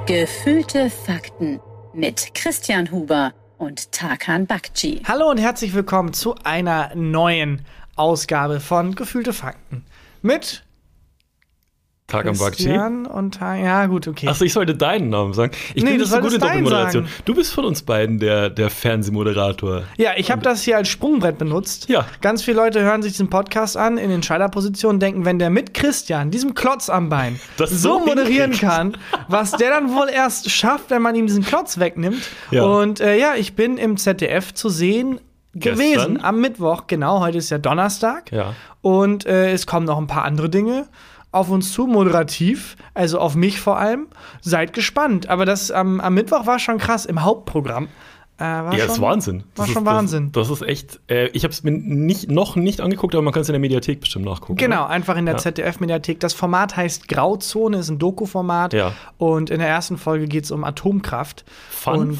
Gefühlte Fakten mit Christian Huber und Tarkan Bakci. Hallo und herzlich willkommen zu einer neuen Ausgabe von Gefühlte Fakten mit Tarkan Bakci. Christian und ja gut, okay. Achso, ich sollte deinen Namen sagen. Ich bin nicht so gut in Doppelmoderation. Du bist von uns beiden der Fernsehmoderator. Ja, ich habe das hier als Sprungbrett benutzt. Ja. Ganz viele Leute hören sich diesen Podcast an in Entscheiderpositionen, denken, wenn der mit Christian, diesem Klotz am Bein, das so moderieren kann, was der dann wohl erst schafft, wenn man ihm diesen Klotz wegnimmt. Ja. Und ich bin im ZDF zu sehen gewesen Gestern? am Mittwoch. Genau, heute ist ja Donnerstag. Ja. Und es kommen noch ein paar andere Dinge auf uns zu, moderativ, also auf mich vor allem. Seid gespannt. Aber das am Mittwoch war schon krass im Hauptprogramm. Das ist Wahnsinn. War schon Wahnsinn. Das ist echt, ich habe es mir noch nicht angeguckt, aber man kann es in der Mediathek bestimmt nachgucken. Genau, oder? einfach in der ZDF-Mediathek. Das Format heißt Grauzone, ist ein Doku-Format. Ja. Und in der ersten Folge geht es um Atomkraft. Fun.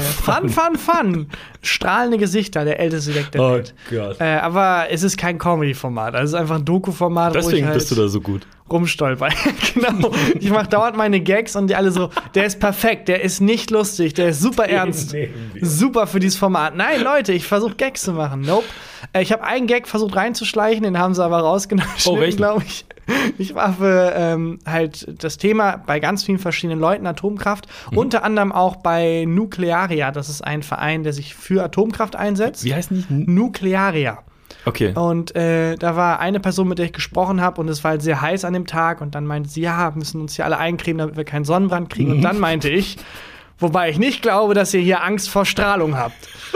Strahlende Gesichter, der älteste Deck der Welt. Gott. Aber es ist kein Comedy-Format. Also es ist einfach ein Doku-Format, wo ich Deswegen halt bist du da so gut. rumstolper. Genau. Ich mache dauernd meine Gags und die alle so, der ist perfekt, der ist nicht lustig, der ist super ernst. Super für dieses Format. Nein, Leute, ich versuche Gags zu machen. Nope. Ich habe einen Gag versucht reinzuschleichen, den haben sie aber rausgenommen, glaube ich. Ich war für halt das Thema bei ganz vielen verschiedenen Leuten Atomkraft, unter anderem auch bei Nuclearia. Das ist ein Verein, der sich für Atomkraft einsetzt. Wie heißt die? Nuclearia. Okay. Und da war eine Person, mit der ich gesprochen habe, und es war halt sehr heiß an dem Tag. Und dann meinte sie, ja, wir müssen uns hier alle eincremen, damit wir keinen Sonnenbrand kriegen. Und dann meinte ich, wobei ich nicht glaube, dass ihr hier Angst vor Strahlung habt.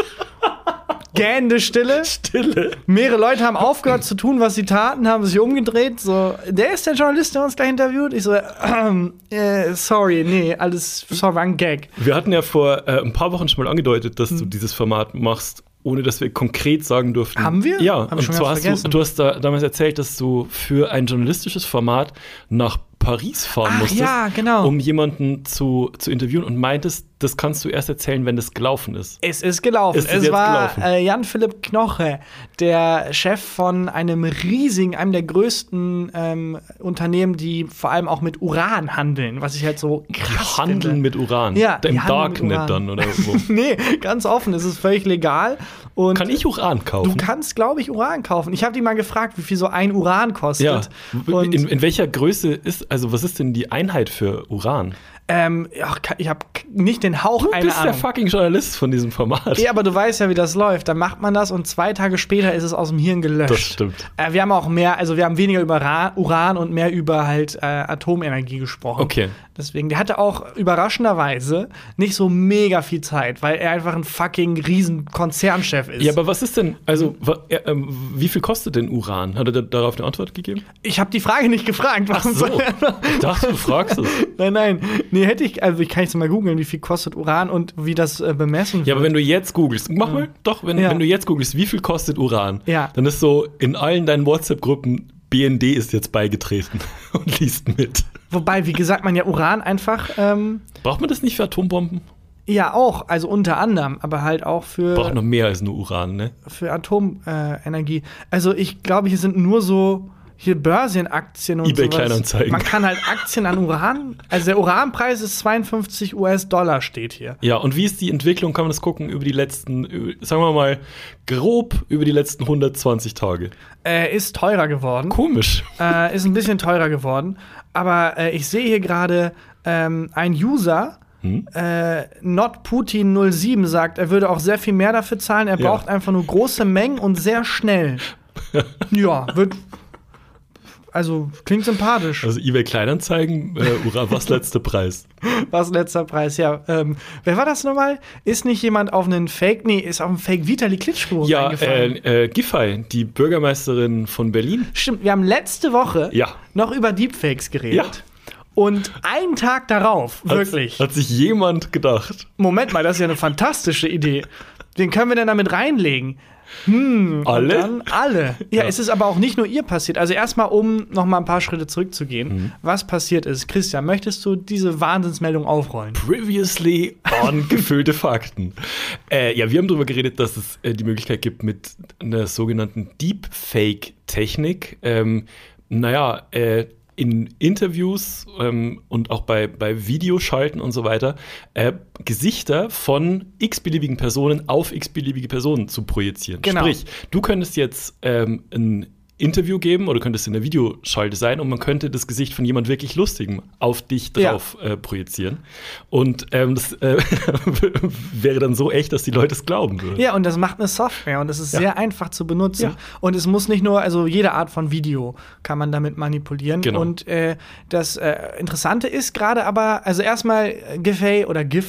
Gähnende Stille. Mehrere Leute haben aufgehört zu tun, was sie taten, haben sich umgedreht. So, der ist der Journalist, der uns gleich interviewt. Ich so, sorry, nee, sorry, war ein Gag. Wir hatten ja vor ein paar Wochen schon mal angedeutet, dass du dieses Format machst, ohne dass wir konkret sagen durften. Haben wir? Ja, Hab ich und schon zwar ganz du hast da damals erzählt, dass du für ein journalistisches Format nach Paris fahren musstest, ja, genau. um jemanden zu interviewen und meintest, das kannst du erst erzählen, wenn das gelaufen ist. Es ist gelaufen. Es war Jan-Philipp Knoche, der Chef von einem der größten Unternehmen, die vor allem auch mit Uran handeln, was ich halt so krass Handeln finde. mit Uran? Ja, Im Darknet dann, oder wo? Nee, ganz offen, es ist völlig legal. Und kann ich Uran kaufen? Du kannst, glaube ich, Uran kaufen. Ich habe die mal gefragt, wie viel so ein Uran kostet. Ja. Und in welcher Größe ist, also was ist denn die Einheit für Uran? Ich habe nicht den Hauch einer Ahnung. Du bist der fucking Journalist von diesem Format. Ja, aber du weißt ja, wie das läuft. Dann macht man das und 2 Tage später ist es aus dem Hirn gelöscht. Das stimmt. Wir haben auch mehr, also wir haben weniger über Uran und mehr über halt Atomenergie gesprochen. Okay. Deswegen, der hatte auch überraschenderweise nicht so mega viel Zeit, weil er einfach ein fucking riesen Konzernchef ist. Ja, aber was ist denn, also wie viel kostet denn Uran? Hat er darauf eine Antwort gegeben? Ich habe die Frage nicht gefragt. Ach so, ich dachte, du fragst es. Nein. Nee, ich kann jetzt mal googeln, wie viel kostet Uran und wie das bemessen wird. Ja, aber wenn du jetzt googelst, wenn du jetzt googelst, wie viel kostet Uran, dann ist so in allen deinen WhatsApp-Gruppen, BND ist jetzt beigetreten und liest mit. Wobei, wie gesagt, man ja Uran einfach braucht man das nicht für Atombomben? Ja, auch, also unter anderem, aber halt auch für braucht noch mehr als nur Uran, ne? Für Atomenergie. Also ich glaube, hier sind nur so hier Börsenaktien und eBay sowas. Kleinanzeigen. Man kann halt Aktien an Uran, also der Uranpreis ist 52 US-Dollar, steht hier. Ja, und wie ist die Entwicklung, kann man das gucken, über die letzten, sagen wir mal, grob über die letzten 120 Tage? Ist teurer geworden. Komisch. Ist ein bisschen teurer geworden, aber ich sehe hier gerade ein User, NotPutin07 sagt, er würde auch sehr viel mehr dafür zahlen, er braucht einfach nur große Mengen und sehr schnell. Ja, also klingt sympathisch. Also eBay Kleinanzeigen, was letzter Preis? Was letzter Preis, ja. Wer war das nochmal? Ist nicht jemand auf einen Fake, ist auf einen Fake Vitali Klitschko reingefallen? Giffey, die Bürgermeisterin von Berlin. Stimmt, wir haben letzte Woche noch über Deepfakes geredet. Ja. Und einen Tag darauf, wirklich. Hat sich jemand gedacht. Moment mal, das ist ja eine fantastische Idee. Wen können wir denn damit reinlegen? Alle? Dann alle. Ja, es ist aber auch nicht nur ihr passiert. Also erstmal, um noch mal ein paar Schritte zurückzugehen, was passiert ist. Christian, möchtest du diese Wahnsinnsmeldung aufrollen? Previously on Gefühlte Fakten. Wir haben darüber geredet, dass es die Möglichkeit gibt mit einer sogenannten Deepfake-Technik, in Interviews und auch bei Videoschalten und so weiter Gesichter von x-beliebigen Personen auf x-beliebige Personen zu projizieren. Genau. Sprich, du könntest jetzt ein Interview geben oder könntest in der Videoschalte sein und man könnte das Gesicht von jemand wirklich Lustigem auf dich drauf projizieren. Und das wäre dann so echt, dass die Leute es glauben würden. Ja, und das macht eine Software und es ist sehr einfach zu benutzen. Ja. Und es muss nicht nur, also jede Art von Video kann man damit manipulieren. Genau. Und das Interessante ist gerade aber, also erstmal Giffey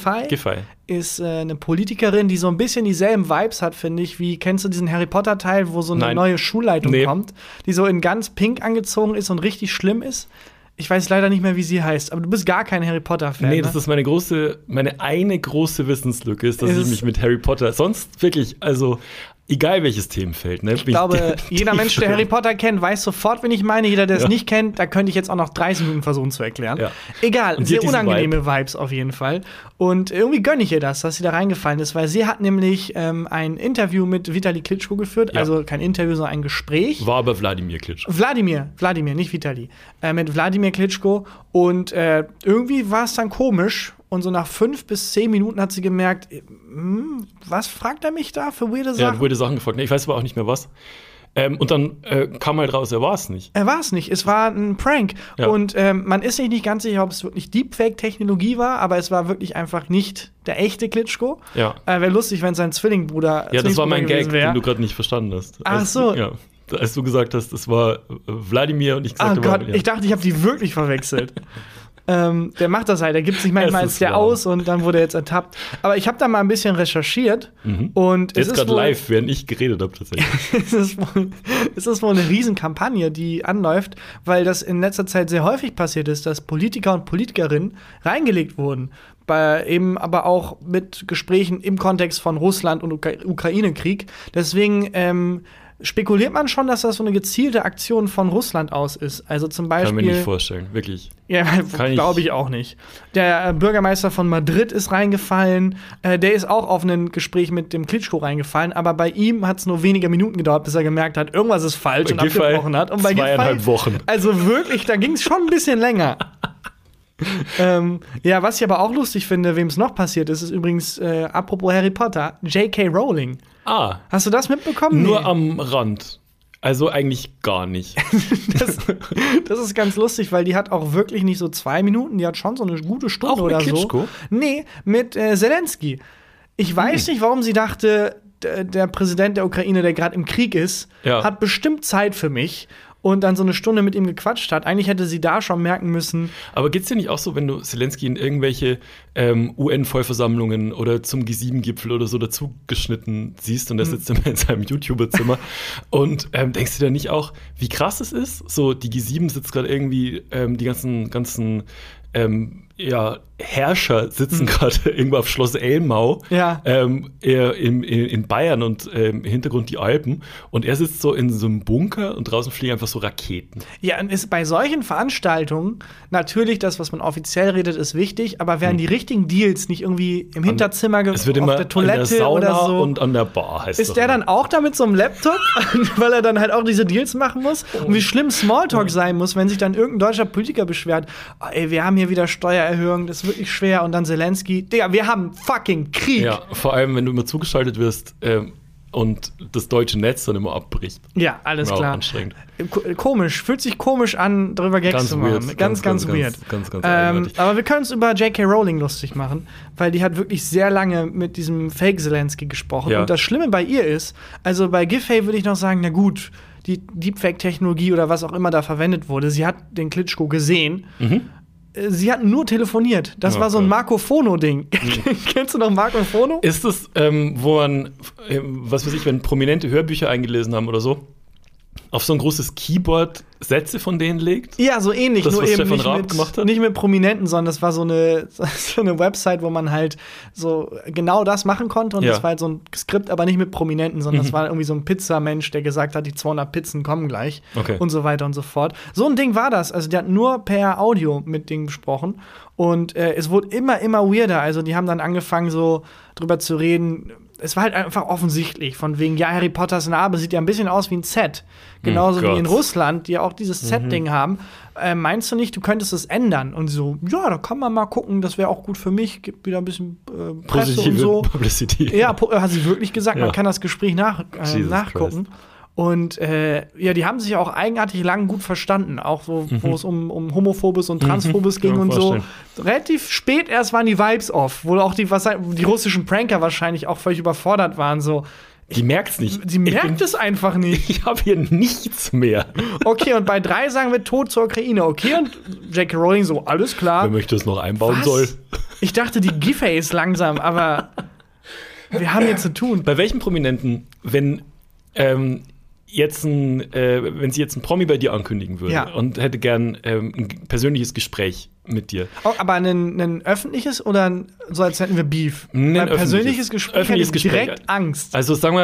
ist eine Politikerin, die so ein bisschen dieselben Vibes hat, finde ich, wie, kennst du diesen Harry Potter-Teil, wo so eine neue Schulleitung kommt, die so in ganz pink angezogen ist und richtig schlimm ist? Ich weiß leider nicht mehr, wie sie heißt, aber du bist gar kein Harry Potter-Fan. Nee, das ist meine eine große Wissenslücke, ist, dass ich mich mit Harry Potter sonst wirklich, also egal welches Themenfeld, ne? Ich glaube, jeder Mensch, der Harry Potter kennt, weiß sofort, wen ich meine. Jeder, der es nicht kennt, da könnte ich jetzt auch noch 30 Minuten versuchen zu erklären. Ja. Egal, sehr unangenehme Vibes auf jeden Fall. Und irgendwie gönne ich ihr das, dass sie da reingefallen ist, weil sie hat nämlich ein Interview mit Vitali Klitschko geführt. Ja. Also kein Interview, sondern ein Gespräch. War aber Wladimir Klitschko. Wladimir, nicht Vitali. Mit Wladimir Klitschko. Und irgendwie war es dann komisch. Und so nach 5 bis 10 Minuten hat sie gemerkt, was fragt er mich da für weirde Sachen? Ja, hat weirde Sachen gefragt. Ich weiß aber auch nicht mehr was. Und dann kam halt raus, er war es nicht. Er war es nicht. Es war ein Prank. Ja. Und man ist sich nicht ganz sicher, ob es wirklich Deepfake-Technologie war, aber es war wirklich einfach nicht der echte Klitschko. Ja. Wäre lustig, wenn sein Zwillingbruder Ja, das war mein Gag, den du gerade nicht verstanden hast. Ach so. Ja. Als du gesagt hast, es war Wladimir und ich gesagt habe, Gott, ich dachte, ich habe die wirklich verwechselt. Der macht das halt, der gibt sich manchmal als der aus und dann wurde er jetzt ertappt. Aber ich habe da mal ein bisschen recherchiert. Und jetzt gerade live, während ich geredet habe tatsächlich. es ist wohl eine Riesenkampagne, die anläuft, weil das in letzter Zeit sehr häufig passiert ist, dass Politiker und Politikerinnen reingelegt wurden. Eben aber auch mit Gesprächen im Kontext von Russland und Ukraine-Krieg. Deswegen spekuliert man schon, dass das so eine gezielte Aktion von Russland aus ist. Also zum Beispiel. Kann mir nicht vorstellen, wirklich. Ja, glaube ich auch nicht. Der Bürgermeister von Madrid ist reingefallen. Der ist auch auf ein Gespräch mit dem Klitschko reingefallen. Aber bei ihm hat es nur wenige Minuten gedauert, bis er gemerkt hat, irgendwas ist falsch und abgebrochen hat. Und bei 2,5 Wochen. Also wirklich, da ging es schon ein bisschen länger. Ja, was ich aber auch lustig finde, wem es noch passiert ist ist apropos Harry Potter, J.K. Rowling. Hast du das mitbekommen? Nur am Rand. Also eigentlich gar nicht. Das ist ganz lustig, weil die hat auch wirklich nicht so 2 Minuten, die hat schon so eine gute Stunde auch mit oder Klitschko? So. Nee, mit Zelensky. Ich weiß nicht, warum sie dachte, der Präsident der Ukraine, der gerade im Krieg ist, hat bestimmt Zeit für mich. Und dann so eine Stunde mit ihm gequatscht hat. Eigentlich hätte sie da schon merken müssen. Aber geht's dir nicht auch so, wenn du Zelensky in irgendwelche UN-Vollversammlungen oder zum G7-Gipfel oder so dazugeschnitten siehst und der sitzt immer in seinem YouTuber-Zimmer und denkst du da nicht auch, wie krass es ist? So, die G7 sitzt gerade irgendwie, die ganzen Herrscher sitzen gerade irgendwo auf Schloss Elmau in Bayern und im Hintergrund die Alpen und er sitzt so in so einem Bunker und draußen fliegen einfach so Raketen. Ja, und ist bei solchen Veranstaltungen natürlich das, was man offiziell redet, ist wichtig, aber werden die richtigen Deals nicht irgendwie im Hinterzimmer es wird immer auf der Toilette an der Sauna oder so und an der Bar heißt ist der dann auch da mit so einem Laptop, weil er dann halt auch diese Deals machen muss? Und wie schlimm Smalltalk sein muss, wenn sich dann irgendein deutscher Politiker beschwert, wir haben hier wieder Steuererhöhung, das ist wirklich schwer. Und dann Zelensky, Digga, wir haben fucking Krieg. Ja, vor allem, wenn du immer zugeschaltet wirst und das deutsche Netz dann immer abbricht. Ja, alles klar. Anstrengend. Komisch, fühlt sich komisch an, darüber Gags zu machen. Ganz weird. Ganz eigenartig. Aber wir können uns über J.K. Rowling lustig machen, weil die hat wirklich sehr lange mit diesem Fake-Zelensky gesprochen. Ja. Und das Schlimme bei ihr ist, also bei Giffey würde ich noch sagen, na gut, die Deepfake-Technologie oder was auch immer da verwendet wurde, sie hat den Klitschko gesehen. Sie hatten nur telefoniert. Das war so ein Marco Fono-Ding. Kennst du noch Marco Fono? Ist das, wo man, was weiß ich, wenn Prominente Hörbücher eingelesen haben oder so, auf so ein großes Keyboard Sätze von denen legt? Ja, so ähnlich. Das, nur was eben Stefan Raab gemacht hat? Nicht mit Prominenten, sondern das war so eine Website, wo man halt so genau das machen konnte. Und das war halt so ein Skript, aber nicht mit Prominenten, sondern das war irgendwie so ein Pizzamensch, der gesagt hat, die 200 Pizzen kommen gleich. Okay. Und so weiter und so fort. So ein Ding war das. Also die hat nur per Audio mit Dingen gesprochen. Und es wurde immer weirder. Also die haben dann angefangen, so drüber zu reden, es war halt einfach offensichtlich, von wegen, ja, Harry Potters Narbe sieht ja ein bisschen aus wie ein Set. Genauso wie in Russland, die ja auch dieses Set-Ding haben. Meinst du nicht, du könntest es ändern? Und so, ja, da kann man mal gucken, das wäre auch gut für mich, gibt wieder ein bisschen Presse Positive und so. Publicity. Ja, hat sie wirklich gesagt, man kann das Gespräch nachgucken. Christ. Und ja, die haben sich ja auch eigenartig lang gut verstanden, auch so, wo es um Homophobes und Transphobes ging und so. Relativ spät erst waren die Vibes off, wo auch die russischen Pranker wahrscheinlich auch völlig überfordert waren. So. Die merkt's nicht. Die merkt es einfach nicht. Ich habe hier nichts mehr. Okay, und bei 3 sagen wir Tod zur Ukraine. Okay, und J.K. Rowling so, alles klar. Wer möchte es noch einbauen soll. Ich dachte, die Giffey ist langsam, aber wir haben hier zu tun. Bei welchen Prominenten, wenn wenn sie jetzt ein Promi bei dir ankündigen würde und hätte gern ein persönliches Gespräch mit dir. Oh, aber ein öffentliches oder so, als hätten wir Beef? Ein persönliches Gespräch hätte ich direkt Angst. Also sagen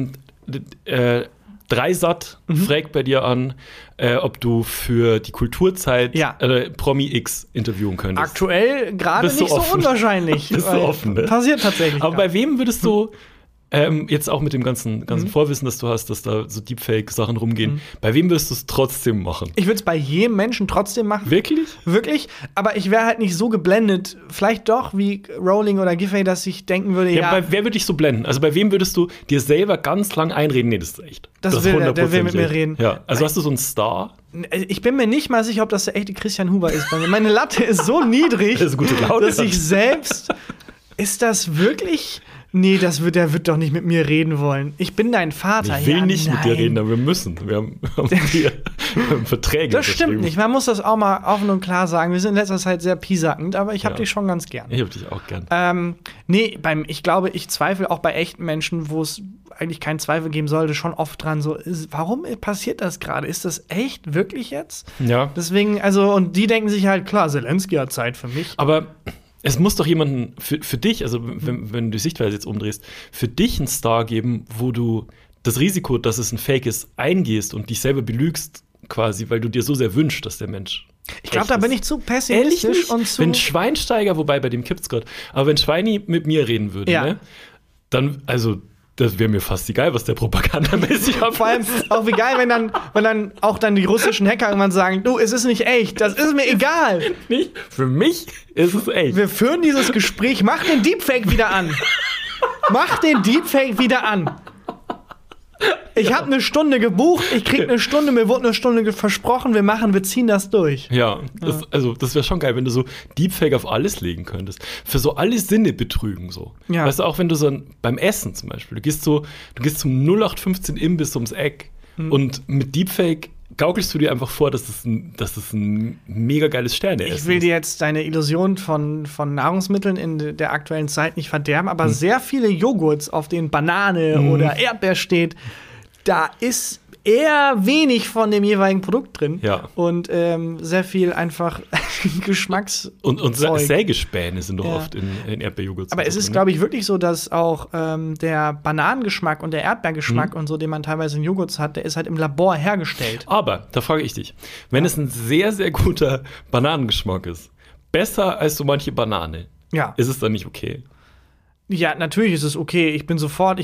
wir, Dreisat fragt bei dir an, ob du für die Kulturzeit Promi X interviewen könntest. Aktuell gerade nicht so unwahrscheinlich. Bist du offen, ne? Passiert tatsächlich. Aber bei wem würdest du jetzt auch mit dem ganzen Vorwissen, das du hast, dass da so Deepfake-Sachen rumgehen, bei wem würdest du es trotzdem machen? Ich würde es bei jedem Menschen trotzdem machen. Wirklich? Wirklich, aber ich wäre halt nicht so geblendet, vielleicht doch wie Rowling oder Giffey, dass ich denken würde, wer würde dich so blenden? Also bei wem würdest du dir selber ganz lang einreden? Nee, das ist echt. Der will mit mir reden. Ja, also hast du so einen Star? Ich bin mir nicht mal sicher, ob das der echte Christian Huber ist. Meine Latte ist so niedrig, das ist gute Laune, dass ich selbst. Ist das wirklich? Nee, der wird doch nicht mit mir reden wollen. Ich bin dein Vater. Ich will nicht mit dir reden, aber wir müssen. Wir haben hier Verträge. Das stimmt nicht. Man muss das auch mal offen und klar sagen. Wir sind in letzter Zeit sehr piesackend, aber ich habe dich schon ganz gern. Ich habe dich auch gern. Ich glaube, ich zweifle auch bei echten Menschen, wo es eigentlich keinen Zweifel geben sollte, schon oft dran, so, warum passiert das gerade? Ist das echt, wirklich jetzt? Ja. Deswegen, und die denken sich halt, klar, Zelensky hat Zeit für mich. Aber es muss doch jemanden für dich, also wenn du die Sichtweise jetzt umdrehst, für dich einen Star geben, wo du das Risiko, dass es ein Fake ist, eingehst und dich selber belügst, quasi, weil du dir so sehr wünschst, dass der Mensch. Ich glaube, da bin ich zu pessimistisch und zu. Wenn Schweinsteiger, wobei bei dem kippt's gerade, aber wenn Schweini mit mir reden würde, ne, dann, das wäre mir fast egal, was der propagandamäßig hat. Vor allem auch wie geil, wenn dann auch die russischen Hacker irgendwann sagen, du, es ist nicht echt, das ist mir egal. Für mich ist es echt. Wir führen dieses Gespräch, mach den Deepfake wieder an. Mach den Deepfake wieder an. Ich habe eine Stunde gebucht, ich krieg eine Stunde, mir wurde eine Stunde versprochen, wir ziehen das durch. Ja, das wäre schon geil, wenn du so Deepfake auf alles legen könntest. Für so alle Sinne betrügen so. Ja. Weißt du, auch wenn du beim Essen zum Beispiel, du gehst zum 0815 Imbiss ums Eck und mit Deepfake gaukelst du dir einfach vor, dass das ein mega geiles Sterneessen ist. Ich will dir jetzt deine Illusion von Nahrungsmitteln in der aktuellen Zeit nicht verderben, aber sehr viele Joghurts, auf denen Banane oder Erdbeer steht, da ist eher wenig von dem jeweiligen Produkt drin. Ja. Und sehr viel einfach Geschmacks. Und Sägespäne sind doch oft in Erdbeerjoghurts. Aber es ist, glaube ich, wirklich so, dass auch der Bananengeschmack und der Erdbeergeschmack und so, den man teilweise in Joghurts hat, der ist halt im Labor hergestellt. Aber, da frage ich dich, wenn es ein sehr, sehr guter Bananengeschmack ist, besser als so manche Banane, ist es dann nicht okay? Ja, natürlich ist es okay. Ich bin so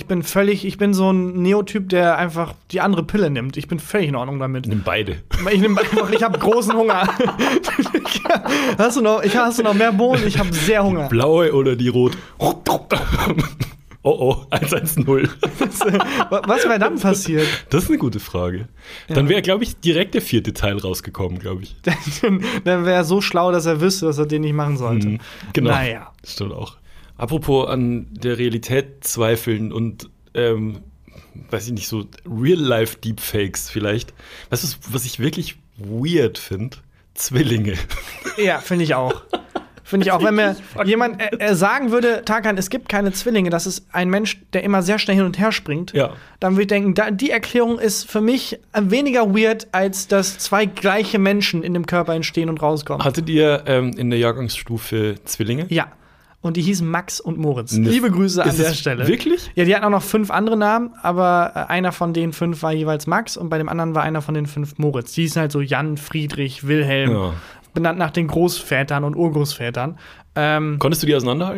ein Neotyp, der einfach die andere Pille nimmt. Ich bin völlig in Ordnung damit. Nimm beide. Ich habe großen Hunger. Hast du noch mehr Bohnen? Ich habe sehr Hunger. Die blaue oder die rot? Oh, 110. Was wäre dann passiert? Das ist eine gute Frage. Dann wäre, glaube ich, direkt der 4. Teil rausgekommen, glaube ich. Dann wäre er so schlau, dass er wüsste, dass er den nicht machen sollte. Genau. Naja. Das stimmt auch. Apropos an der Realität zweifeln und, weiß ich nicht, so Real-Life-Deepfakes vielleicht. Weißt du, was ich wirklich weird finde? Zwillinge. Ja, finde ich auch. Wenn mir jemand sagen würde, Tarkan, es gibt keine Zwillinge, das ist ein Mensch, der immer sehr schnell hin und her springt, dann würde ich denken, die Erklärung ist für mich weniger weird, als dass 2 gleiche Menschen in dem Körper entstehen und rauskommen. Hattet ihr in der Jahrgangsstufe Zwillinge? Ja. Und die hießen Max und Moritz. Liebe Grüße an der Stelle. Wirklich? Ja, die hatten auch noch 5 andere Namen, aber einer von den 5 war jeweils Max und bei dem anderen war einer von den 5 Moritz. Die hießen halt so Jan, Friedrich, Wilhelm, benannt nach den Großvätern und Urgroßvätern. Konntest du die auseinanderhalten?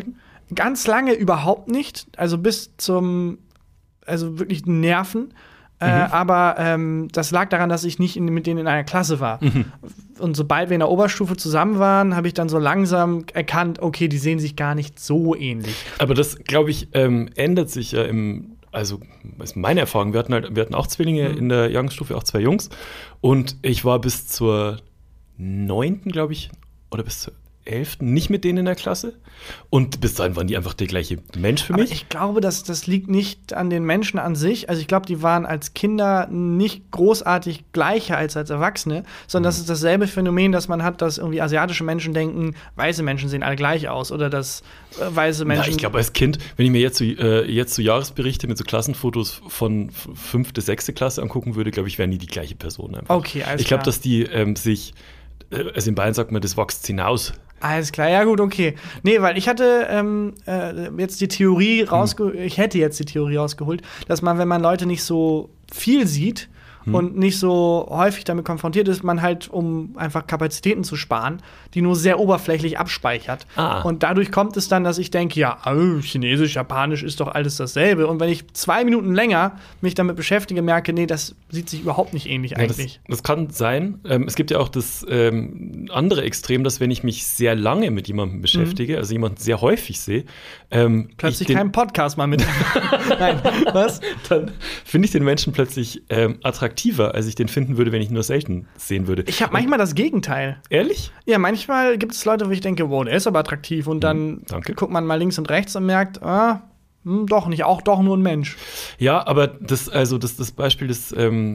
Ganz lange überhaupt nicht, also bis also wirklich Nerven. Aber das lag daran, dass ich nicht mit denen in einer Klasse war. Und sobald wir in der Oberstufe zusammen waren, habe ich dann so langsam erkannt, okay, die sehen sich gar nicht so ähnlich. Aber das, glaube ich, ändert sich ja also ist meine Erfahrung, wir hatten auch Zwillinge in der Jahrgangsstufe, auch 2 Jungs. Und ich war bis zur 9., glaube ich, oder bis zur 11. nicht mit denen in der Klasse. Und bis dahin waren die einfach der gleiche Mensch für mich. Aber ich glaube, das liegt nicht an den Menschen an sich. Also ich glaube, die waren als Kinder nicht großartig gleicher als Erwachsene, sondern das ist dasselbe Phänomen, das man hat, dass irgendwie asiatische Menschen denken, weiße Menschen sehen alle gleich aus. Oder dass weiße Menschen. Ich glaube, als Kind, wenn ich mir jetzt so Jahresberichte mit so Klassenfotos von 5., 6. Klasse angucken würde, glaube ich, wären die gleiche Person einfach. Okay, alles klar. Ich glaube, dass die sich, also in Bayern sagt man, das wächst hinaus. Alles klar, ja gut, okay. Nee, weil ich hatte jetzt die Theorie rausgeholt, dass man, wenn man Leute nicht so viel sieht und nicht so häufig damit konfrontiert ist, man halt, um einfach Kapazitäten zu sparen, die nur sehr oberflächlich abspeichert. Und dadurch kommt es dann, dass ich denke, ja, Chinesisch, Japanisch ist doch alles dasselbe. Und wenn ich 2 Minuten länger mich damit beschäftige, merke, nee, das sieht sich überhaupt nicht ähnlich eigentlich. Das kann sein. Es gibt ja auch das andere Extrem, dass wenn ich mich sehr lange mit jemandem beschäftige, also jemanden sehr häufig sehe, plötzlich keinen Podcast mal mit. Nein, was? Dann finde ich den Menschen plötzlich attraktiver, als ich den finden würde, wenn ich ihn nur selten sehen würde. Ich habe manchmal das Gegenteil. Ehrlich? Ja, manchmal gibt es Leute, wo ich denke, wow, der ist aber attraktiv. Und dann guckt man mal links und rechts und merkt, doch nicht, auch doch nur ein Mensch. Ja, aber das Beispiel, das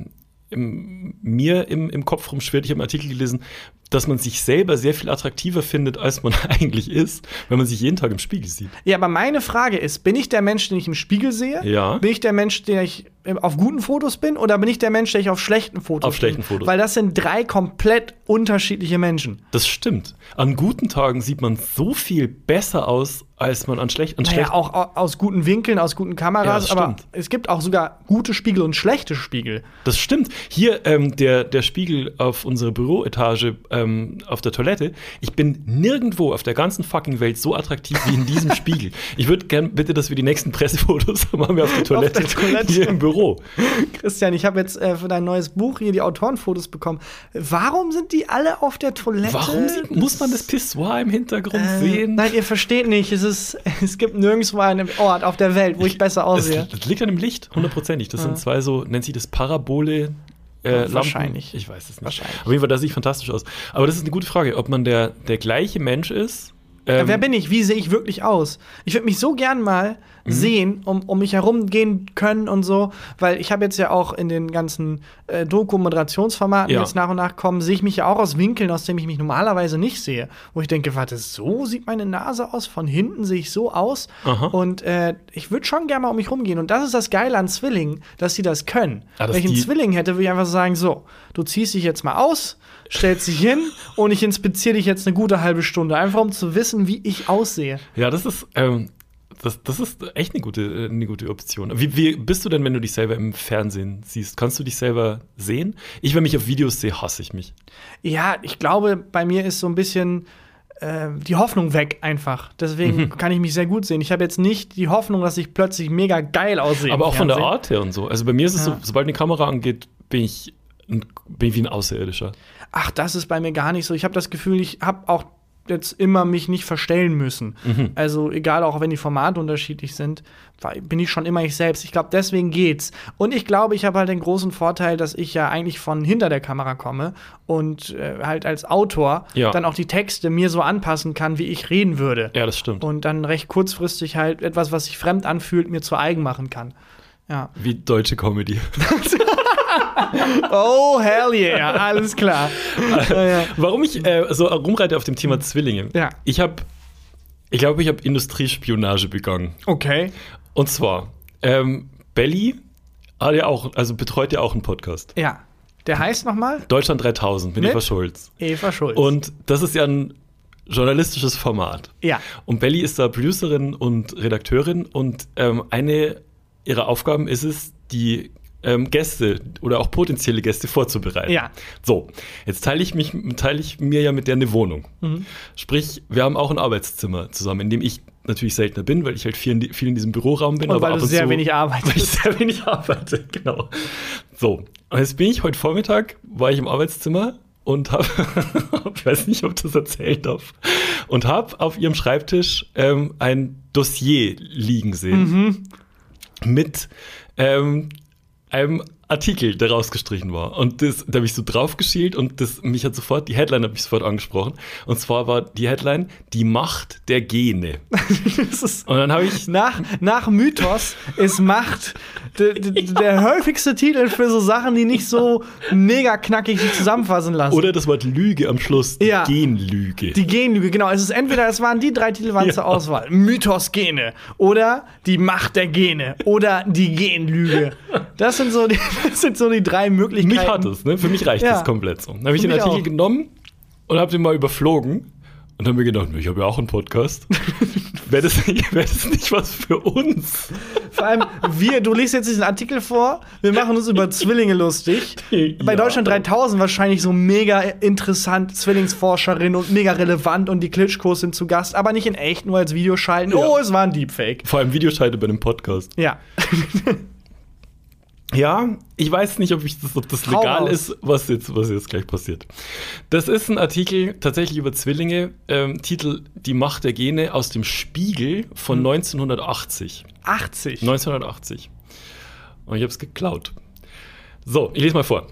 mir im Kopf rumschwirrt, ich habe einen Artikel gelesen, dass man sich selber sehr viel attraktiver findet, als man eigentlich ist, wenn man sich jeden Tag im Spiegel sieht. Ja, aber meine Frage ist, bin ich der Mensch, den ich im Spiegel sehe? Ja. Bin ich der Mensch, der ich auf guten Fotos bin? Oder bin ich der Mensch, der ich auf schlechten Fotos bin? Auf schlechten Fotos. Weil das sind 3 komplett unterschiedliche Menschen. Das stimmt. An guten Tagen sieht man so viel besser aus, als man an schlechten. Naja, auch aus guten Winkeln, aus guten Kameras. Ja, aber es gibt auch sogar gute Spiegel und schlechte Spiegel. Das stimmt. Hier der Spiegel auf unserer Büroetage auf der Toilette. Ich bin nirgendwo auf der ganzen fucking Welt so attraktiv wie in diesem Spiegel. Ich würde gerne bitte, dass wir die nächsten Pressefotos machen wir auf der Toilette hier im Büro. Christian, ich habe jetzt für dein neues Buch hier die Autorenfotos bekommen. Warum sind die alle auf der Toilette? Warum muss man das Pissoir im Hintergrund sehen? Nein, ihr versteht nicht. Es gibt nirgendwo einen Ort auf der Welt, wo ich besser aussehe. Das liegt an dem Licht, 100%. Das sind 2 so, nennt sich das Parabole. Wahrscheinlich. Lampen. Ich weiß es nicht. Wahrscheinlich. Auf jeden Fall, das sieht fantastisch aus. Aber das ist eine gute Frage, ob man der gleiche Mensch ist. Wer bin ich? Wie sehe ich wirklich aus? Ich würde mich so gern mal sehen, um mich herumgehen können und so, weil ich habe jetzt ja auch in den ganzen Doku-Moderationsformaten jetzt nach und nach kommen, sehe ich mich ja auch aus Winkeln, aus denen ich mich normalerweise nicht sehe. Wo ich denke, warte, so sieht meine Nase aus, von hinten sehe ich so aus. Aha. Und ich würde schon gerne mal um mich rumgehen. Und das ist das Geile an Zwillingen, dass sie das können. Wenn ich einen Zwilling hätte, würde ich einfach sagen, so, du ziehst dich jetzt mal aus, stellst dich hin und ich inspiziere dich jetzt eine gute halbe Stunde, einfach um zu wissen, wie ich aussehe. Ja, das ist echt eine gute Option. Wie bist du denn, wenn du dich selber im Fernsehen siehst? Kannst du dich selber sehen? Wenn mich auf Videos sehe, hasse ich mich. Ja, ich glaube, bei mir ist so ein bisschen die Hoffnung weg einfach. Deswegen kann ich mich sehr gut sehen. Ich habe jetzt nicht die Hoffnung, dass ich plötzlich mega geil aussehe. Aber auch von der Art her und so. Also bei mir ist es so, sobald eine Kamera angeht, bin ich wie ein Außerirdischer. Ach, das ist bei mir gar nicht so. Ich habe das Gefühl, ich habe auch jetzt immer mich nicht verstellen müssen. Also egal, auch wenn die Formate unterschiedlich sind, bin ich schon immer ich selbst. Ich glaube, deswegen geht's. Und ich glaube, ich habe halt den großen Vorteil, dass ich ja eigentlich von hinter der Kamera komme und halt als Autor dann auch die Texte mir so anpassen kann, wie ich reden würde. Ja, das stimmt. Und dann recht kurzfristig halt etwas, was sich fremd anfühlt, mir zu eigen machen kann. Ja. Wie deutsche Comedy. Oh, hell yeah, alles klar. Warum ich so rumreite auf dem Thema Zwillinge. Ja. Ich glaube, ich habe Industriespionage begangen. Okay. Und zwar, Belly hat ja auch, also betreut ja auch einen Podcast. Ja. Der heißt nochmal? Deutschland 3000 mit Eva Schulz. Eva Schulz. Und das ist ja ein journalistisches Format. Ja. Und Belly ist da Producerin und Redakteurin und eine ihrer Aufgaben ist es, die Gäste oder auch potenzielle Gäste vorzubereiten. Ja. So, jetzt teile ich mir ja mit der eine Wohnung. Sprich, wir haben auch ein Arbeitszimmer zusammen, in dem ich natürlich seltener bin, weil ich halt viel in diesem Büroraum bin. Und aber weil du sehr wenig arbeitest. Weil ich sehr wenig arbeite, genau. So, und jetzt bin ich heute Vormittag, war ich im Arbeitszimmer und habe, ich weiß nicht, ob ich das erzählen darf, und habe auf ihrem Schreibtisch ein Dossier liegen sehen mit einem Artikel, der rausgestrichen war. Und da habe ich so drauf geschielt und die Headline hat mich sofort angesprochen. Und zwar war die Headline Die Macht der Gene. Und dann habe ich nach Mythos ist Macht der häufigste Titel für so Sachen, die nicht so mega knackig sich zusammenfassen lassen. Oder das Wort Lüge am Schluss, die Genlüge. Die Genlüge, genau. Es waren die 3 Titel zur Auswahl. Mythos Gene oder Die Macht der Gene oder die Genlüge. Das sind so die 3 Möglichkeiten. Mich hat es, ne? Für mich reicht das komplett so. Dann habe ich den Artikel genommen und habe den mal überflogen und habe mir gedacht, ich habe ja auch einen Podcast. Wäre das nicht was für uns? Vor allem, du liest jetzt diesen Artikel vor, wir machen uns über Zwillinge lustig. Bei Deutschland 3000 wahrscheinlich so mega interessant, Zwillingsforscherin und mega relevant und die Klitschkos sind zu Gast, aber nicht in echt, nur als Videoschalten. Ja. Oh, es war ein Deepfake. Vor allem Videoschalte bei einem Podcast. Ja. Ja, ich weiß nicht, ob das legal ist, was jetzt gleich passiert. Das ist ein Artikel tatsächlich über Zwillinge, Titel Die Macht der Gene aus dem Spiegel von 1980. 1980. Und ich habe es geklaut. So, ich lese mal vor.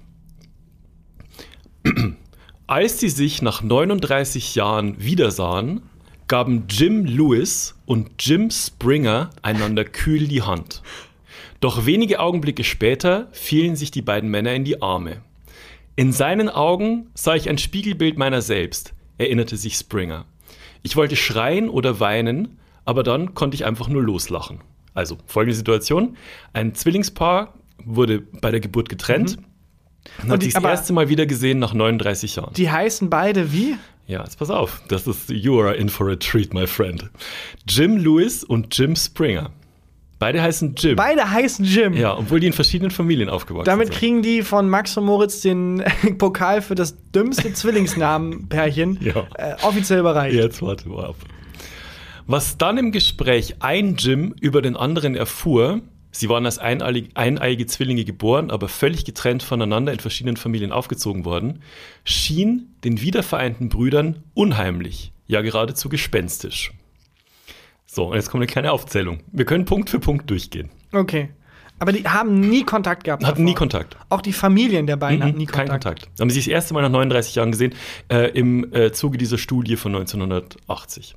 Als sie sich nach 39 Jahren wiedersahen, gaben Jim Lewis und Jim Springer einander kühl die Hand. Doch wenige Augenblicke später fielen sich die beiden Männer in die Arme. In seinen Augen sah ich ein Spiegelbild meiner selbst, erinnerte sich Springer. Ich wollte schreien oder weinen, aber dann konnte ich einfach nur loslachen. Also, folgende Situation. Ein Zwillingspaar wurde bei der Geburt getrennt und hat sich das erste Mal wieder gesehen nach 39 Jahren. Die heißen beide wie? Ja, jetzt pass auf. Das ist You are in for a treat, my friend. Jim Lewis und Jim Springer. Beide heißen Jim. Ja, obwohl die in verschiedenen Familien aufgewachsen sind. Damit kriegen die von Max und Moritz den Pokal für das dümmste Zwillingsnamenpärchen offiziell überreicht. Jetzt warte mal ab. Was dann im Gespräch ein Jim über den anderen erfuhr, sie waren als eineige Zwillinge geboren, aber völlig getrennt voneinander in verschiedenen Familien aufgezogen worden, schien den wiedervereinten Brüdern unheimlich, ja geradezu gespenstisch. So, und jetzt kommt eine kleine Aufzählung. Wir können Punkt für Punkt durchgehen. Okay. Aber die haben nie Kontakt gehabt. Hatten nie Kontakt. Auch die Familien der beiden hatten nie Kontakt. Kein Kontakt. Haben sie sich das erste Mal nach 39 Jahren gesehen, im Zuge dieser Studie von 1980.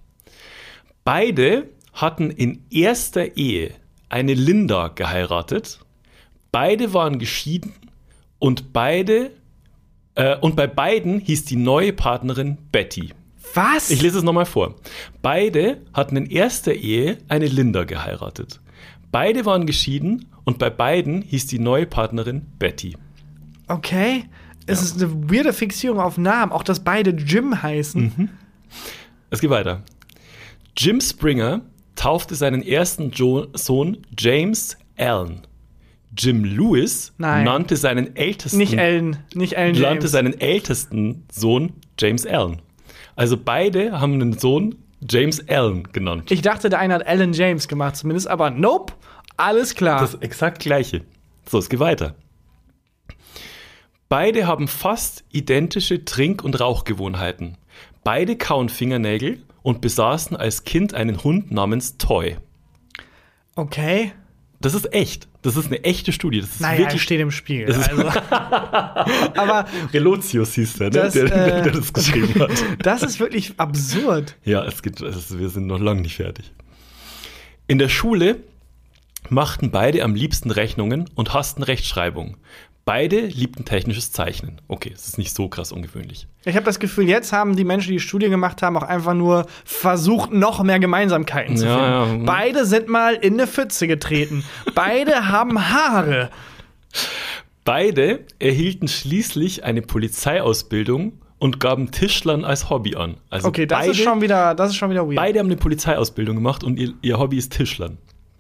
Beide hatten in erster Ehe eine Linda geheiratet. Beide waren geschieden und bei beiden hieß die neue Partnerin Betty. Was? Ich lese es nochmal vor. Beide hatten in erster Ehe eine Linda geheiratet. Beide waren geschieden und bei beiden hieß die neue Partnerin Betty. Okay. Es ist eine weirde Fixierung auf Namen, auch dass beide Jim heißen. Es geht weiter. Jim Springer taufte seinen ersten Sohn James Allen. Jim Lewis nannte seinen ältesten seinen ältesten Sohn James Allen. Also beide haben einen Sohn James Allen genannt. Ich dachte, der eine hat Alan James gemacht zumindest, aber nope, alles klar. Das exakt Gleiche. So, es geht weiter. Beide haben fast identische Trink- und Rauchgewohnheiten. Beide kauen Fingernägel und besaßen als Kind einen Hund namens Toy. Okay. Das ist echt. Das ist eine echte Studie. Das ist wirklich, steht im Spiegel. Also. Aber Relotius hieß der, ne? Der das geschrieben hat. Das ist wirklich absurd. Ja, wir sind noch lange nicht fertig. In der Schule machten beide am liebsten Rechnungen und hassten Rechtschreibung. Beide liebten technisches Zeichnen. Okay, es ist nicht so krass ungewöhnlich. Ich habe das Gefühl, jetzt haben die Menschen, die Studie gemacht haben, auch einfach nur versucht, noch mehr Gemeinsamkeiten zu finden. Ja. Beide sind mal in eine Pfütze getreten. Beide haben Haare. Beide erhielten schließlich eine Polizeiausbildung und gaben Tischlern als Hobby an. Also okay, das ist schon wieder weird. Beide haben eine Polizeiausbildung gemacht und ihr Hobby ist Tischlern.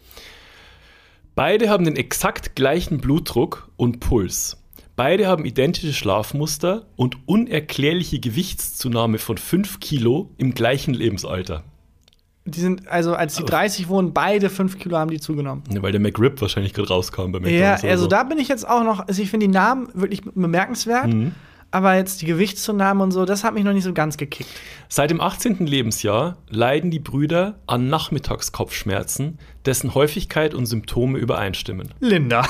Beide haben den exakt gleichen Blutdruck und Puls. Beide haben identische Schlafmuster und unerklärliche Gewichtszunahme von 5 Kilo im gleichen Lebensalter. Die sind, also als die 30 wurden, beide 5 Kilo haben die zugenommen. Ja, weil der McRib wahrscheinlich gerade rauskam bei Ja, McDonald's. also da bin ich jetzt auch noch, also ich finde die Namen wirklich bemerkenswert, aber jetzt die Gewichtszunahme und so, das hat mich noch nicht so ganz gekickt. Seit dem 18. Lebensjahr leiden die Brüder an Nachmittagskopfschmerzen, dessen Häufigkeit und Symptome übereinstimmen. Linda.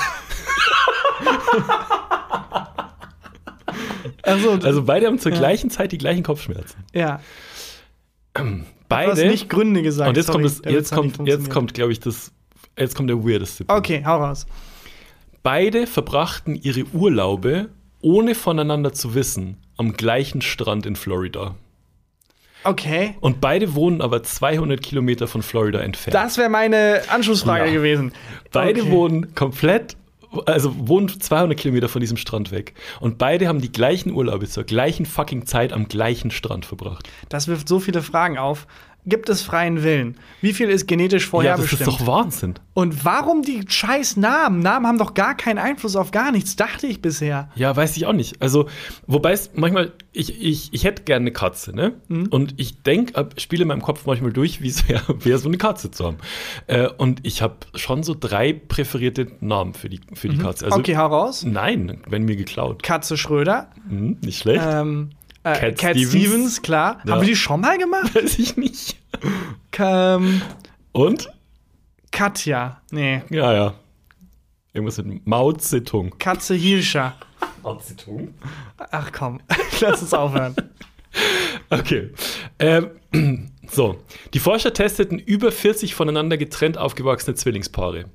Also beide haben zur gleichen Zeit die gleichen Kopfschmerzen. Ja. Beide. Du hast nicht Gründe gesagt. Und jetzt sorry, kommt, glaube ich, jetzt kommt der weirdeste Punkt. Okay, hau raus. Beide verbrachten ihre Urlaube, ohne voneinander zu wissen, am gleichen Strand in Florida. Okay. Und beide wohnen aber 200 Kilometer von Florida entfernt. Das wäre meine Anschlussfrage gewesen. Beide wohnen 200 Kilometer von diesem Strand weg. Und beide haben die gleichen Urlaube zur gleichen fucking Zeit am gleichen Strand verbracht. Das wirft so viele Fragen auf. Gibt es freien Willen? Wie viel ist genetisch vorherbestimmt? Ja, das ist doch Wahnsinn. Und warum die scheiß Namen? Namen haben doch gar keinen Einfluss auf gar nichts, dachte ich bisher. Ja, weiß ich auch nicht. Also, wobei es manchmal, ich hätte gerne eine Katze, ne? Und ich spiele in meinem Kopf manchmal durch, wie es wäre, so eine Katze zu haben. Und ich habe schon so 3 präferierte Namen für die Katze. Also, okay, hau raus. Nein, wenn mir geklaut. Katze Schröder. Nicht schlecht. Cat Stevens, klar. Ja. Haben wir die schon mal gemacht? Weiß ich nicht. Und? Katja. Nee. Ja. Irgendwas mit Mao Zedong. Katze Hirscher. Mao Zedong? Ach komm, lass uns aufhören. Okay. So. Die Forscher testeten über 40 voneinander getrennt aufgewachsene Zwillingspaare.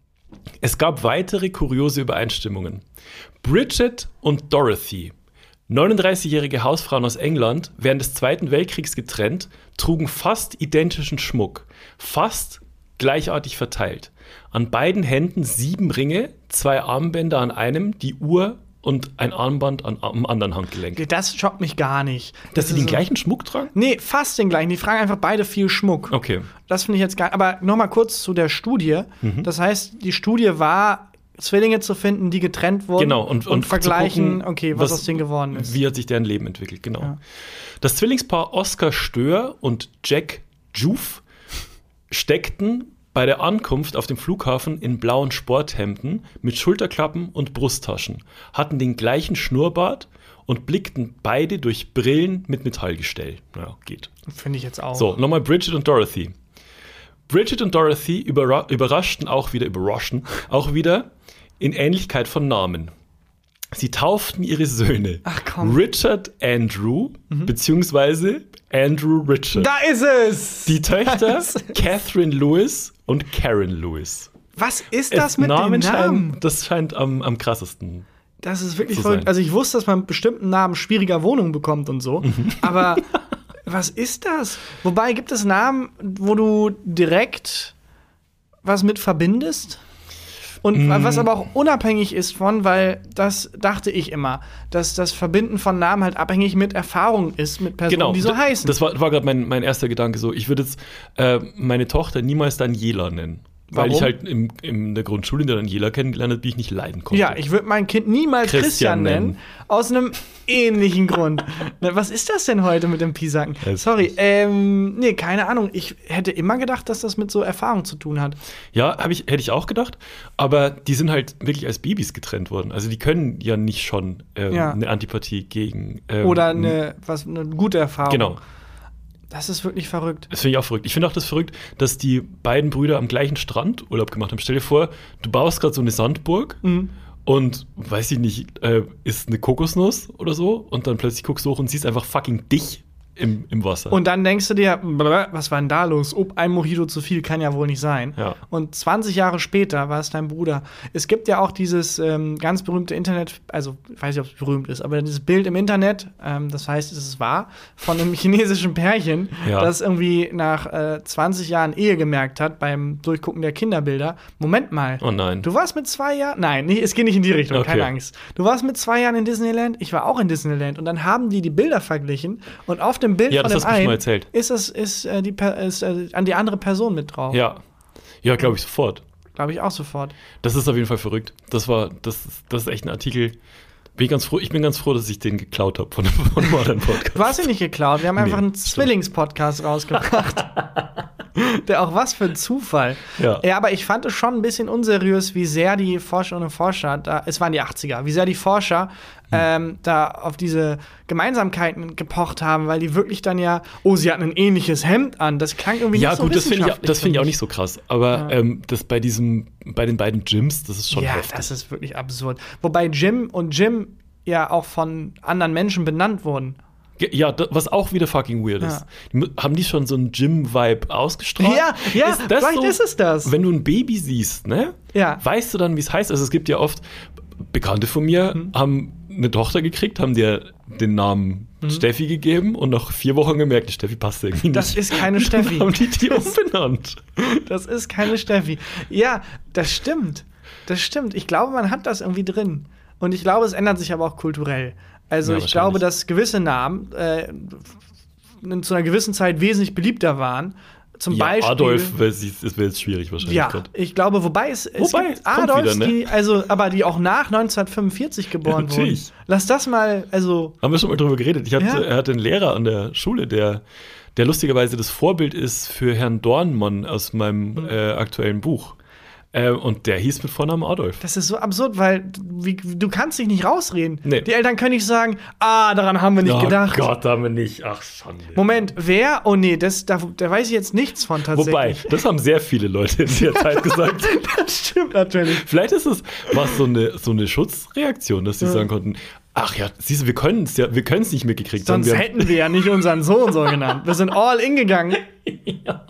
Es gab weitere kuriose Übereinstimmungen. Bridget und Dorothy, 39-jährige Hausfrauen aus England, während des Zweiten Weltkriegs getrennt, trugen fast identischen Schmuck, fast gleichartig verteilt. An beiden Händen 7 Ringe, 2 Armbänder an einem, die Uhr und ein Armband am anderen Handgelenk. Das schockt mich gar nicht. Dass sie den gleichen Schmuck tragen? Nee, fast den gleichen. Die tragen einfach beide viel Schmuck. Okay. Das finde ich jetzt geil. Aber noch mal kurz zu der Studie. Das heißt, die Studie war, Zwillinge zu finden, die getrennt wurden, genau, und vergleichen, gucken, okay, was aus denen geworden ist. Wie hat sich deren Leben entwickelt, genau. Ja. Das Zwillingspaar Oskar Stör und Jack Juf steckten bei der Ankunft auf dem Flughafen in blauen Sporthemden mit Schulterklappen und Brusttaschen, hatten den gleichen Schnurrbart und blickten beide durch Brillen mit Metallgestell. Ja, geht. Finde ich jetzt auch. So, nochmal Bridget und Dorothy. Bridget und Dorothy überraschten auch wieder in Ähnlichkeit von Namen. Sie tauften ihre Söhne Richard Andrew beziehungsweise Andrew Richard. Da ist es! Die Töchter Catherine Lewis und Karen Lewis. Was ist das mit den Namen? Das scheint am krassesten. Das ist wirklich verrückt. Also ich wusste, dass man mit bestimmten Namen schwieriger Wohnungen bekommt und so, aber was ist das? Wobei, gibt es Namen, wo du direkt was mit verbindest? Und was aber auch unabhängig ist von, weil das dachte ich immer, dass das Verbinden von Namen halt abhängig mit Erfahrung ist, mit Personen, die so heißen. Das war gerade mein erster Gedanke so. Ich würde jetzt meine Tochter niemals Daniela nennen. Weil ich halt in der Grundschule Daniela kennengelernt habe, die ich nicht leiden konnte. Ja, ich würde mein Kind niemals Christian nennen. Aus einem ähnlichen Grund. Was ist das denn heute mit dem Pisacken? Sorry, nee, keine Ahnung. Ich hätte immer gedacht, dass das mit so Erfahrung zu tun hat. Ja, hätte ich auch gedacht. Aber die sind halt wirklich als Babys getrennt worden. Also die können ja nicht schon eine Antipathie gegen oder eine gute Erfahrung. Genau. Das ist wirklich verrückt. Das finde ich auch verrückt. Ich finde auch das verrückt, dass die beiden Brüder am gleichen Strand Urlaub gemacht haben. Stell dir vor, du baust gerade so eine Sandburg und, weiß ich nicht, ist eine Kokosnuss oder so und dann plötzlich guckst du hoch und siehst einfach fucking dich im Wasser. Und dann denkst du dir, was war denn da los? Ein Mojito zu viel kann ja wohl nicht sein. Ja. Und 20 Jahre später war es dein Bruder. Es gibt ja auch dieses ganz berühmte Internet, also ich weiß nicht, ob es berühmt ist, aber dieses Bild im Internet, das heißt, es ist wahr, von einem chinesischen Pärchen, das irgendwie nach 20 Jahren Ehe gemerkt hat beim Durchgucken der Kinderbilder. Moment mal. Oh nein. Du warst mit 2 Jahren, nein, es geht nicht in die Richtung, keine Angst. Du warst mit 2 Jahren in Disneyland, ich war auch in Disneyland und dann haben die Bilder verglichen und auf dem Bild von dem einen ist an die andere Person mit drauf. Ja, glaube ich sofort. Glaube ich auch sofort. Das ist auf jeden Fall verrückt. Das ist echt ein Artikel. Ich bin ganz froh, dass ich den geklaut habe von Modern Podcast. Du hast ihn nicht geklaut. Wir haben einfach einen Zwillings-Podcast rausgebracht. was für ein Zufall. Ja. Ja, aber ich fand es schon ein bisschen unseriös, wie sehr die Forscherinnen und Forscher, es waren die 80er, wie sehr die Forscher da auf diese Gemeinsamkeiten gepocht haben, weil die wirklich dann sie hatten ein ähnliches Hemd an. Das klang irgendwie nicht so wissenschaftlich. Ja, gut, das finde ich auch nicht so krass. Aber das bei den beiden Gyms, das ist schon heftig. Ja, das ist wirklich absurd. Wobei Jim und Jim ja auch von anderen Menschen benannt wurden. Ja, was auch wieder fucking weird ist. Haben die schon so einen Gym-Vibe ausgestrahlt? Ja, vielleicht ist es das. Wenn du ein Baby siehst, ne? Ja. Weißt du dann, wie es heißt? Also es gibt ja oft Bekannte von mir, haben eine Tochter gekriegt, haben dir den Namen Steffi gegeben und nach 4 Wochen gemerkt, die Steffi passt irgendwie nicht. Das ist keine Steffi. Dann haben die umbenannt. Das ist keine Steffi. Ja, das stimmt. Ich glaube, man hat das irgendwie drin. Und ich glaube, es ändert sich aber auch kulturell. Also ich glaube, dass gewisse Namen zu einer gewissen Zeit wesentlich beliebter waren. Zum Beispiel Adolf wäre jetzt schwierig wahrscheinlich. Ja, ich glaube, wobei es gibt Adolfs, wieder, ne? aber die auch nach 1945 geboren wurden. Lass das mal, Haben wir schon mal drüber geredet. Er hatte einen Lehrer an der Schule, der lustigerweise das Vorbild ist für Herrn Dornmann aus meinem aktuellen Buch. Und der hieß mit Vornamen Adolf. Das ist so absurd, weil du kannst dich nicht rausreden. Nee. Die Eltern können nicht sagen, daran haben wir nicht gedacht. Oh Gott, haben wir nicht. Ach, Schande. Moment, wer? Oh nee, da weiß ich jetzt nichts von tatsächlich. Wobei, das haben sehr viele Leute in der Zeit gesagt. Das stimmt natürlich. Vielleicht ist es so eine Schutzreaktion, dass sie sagen konnten, ach ja, siehst du, wir können es nicht mitgekriegt. Sonst hätten wir ja nicht unseren Sohn so genannt. Wir sind all in gegangen. Ja.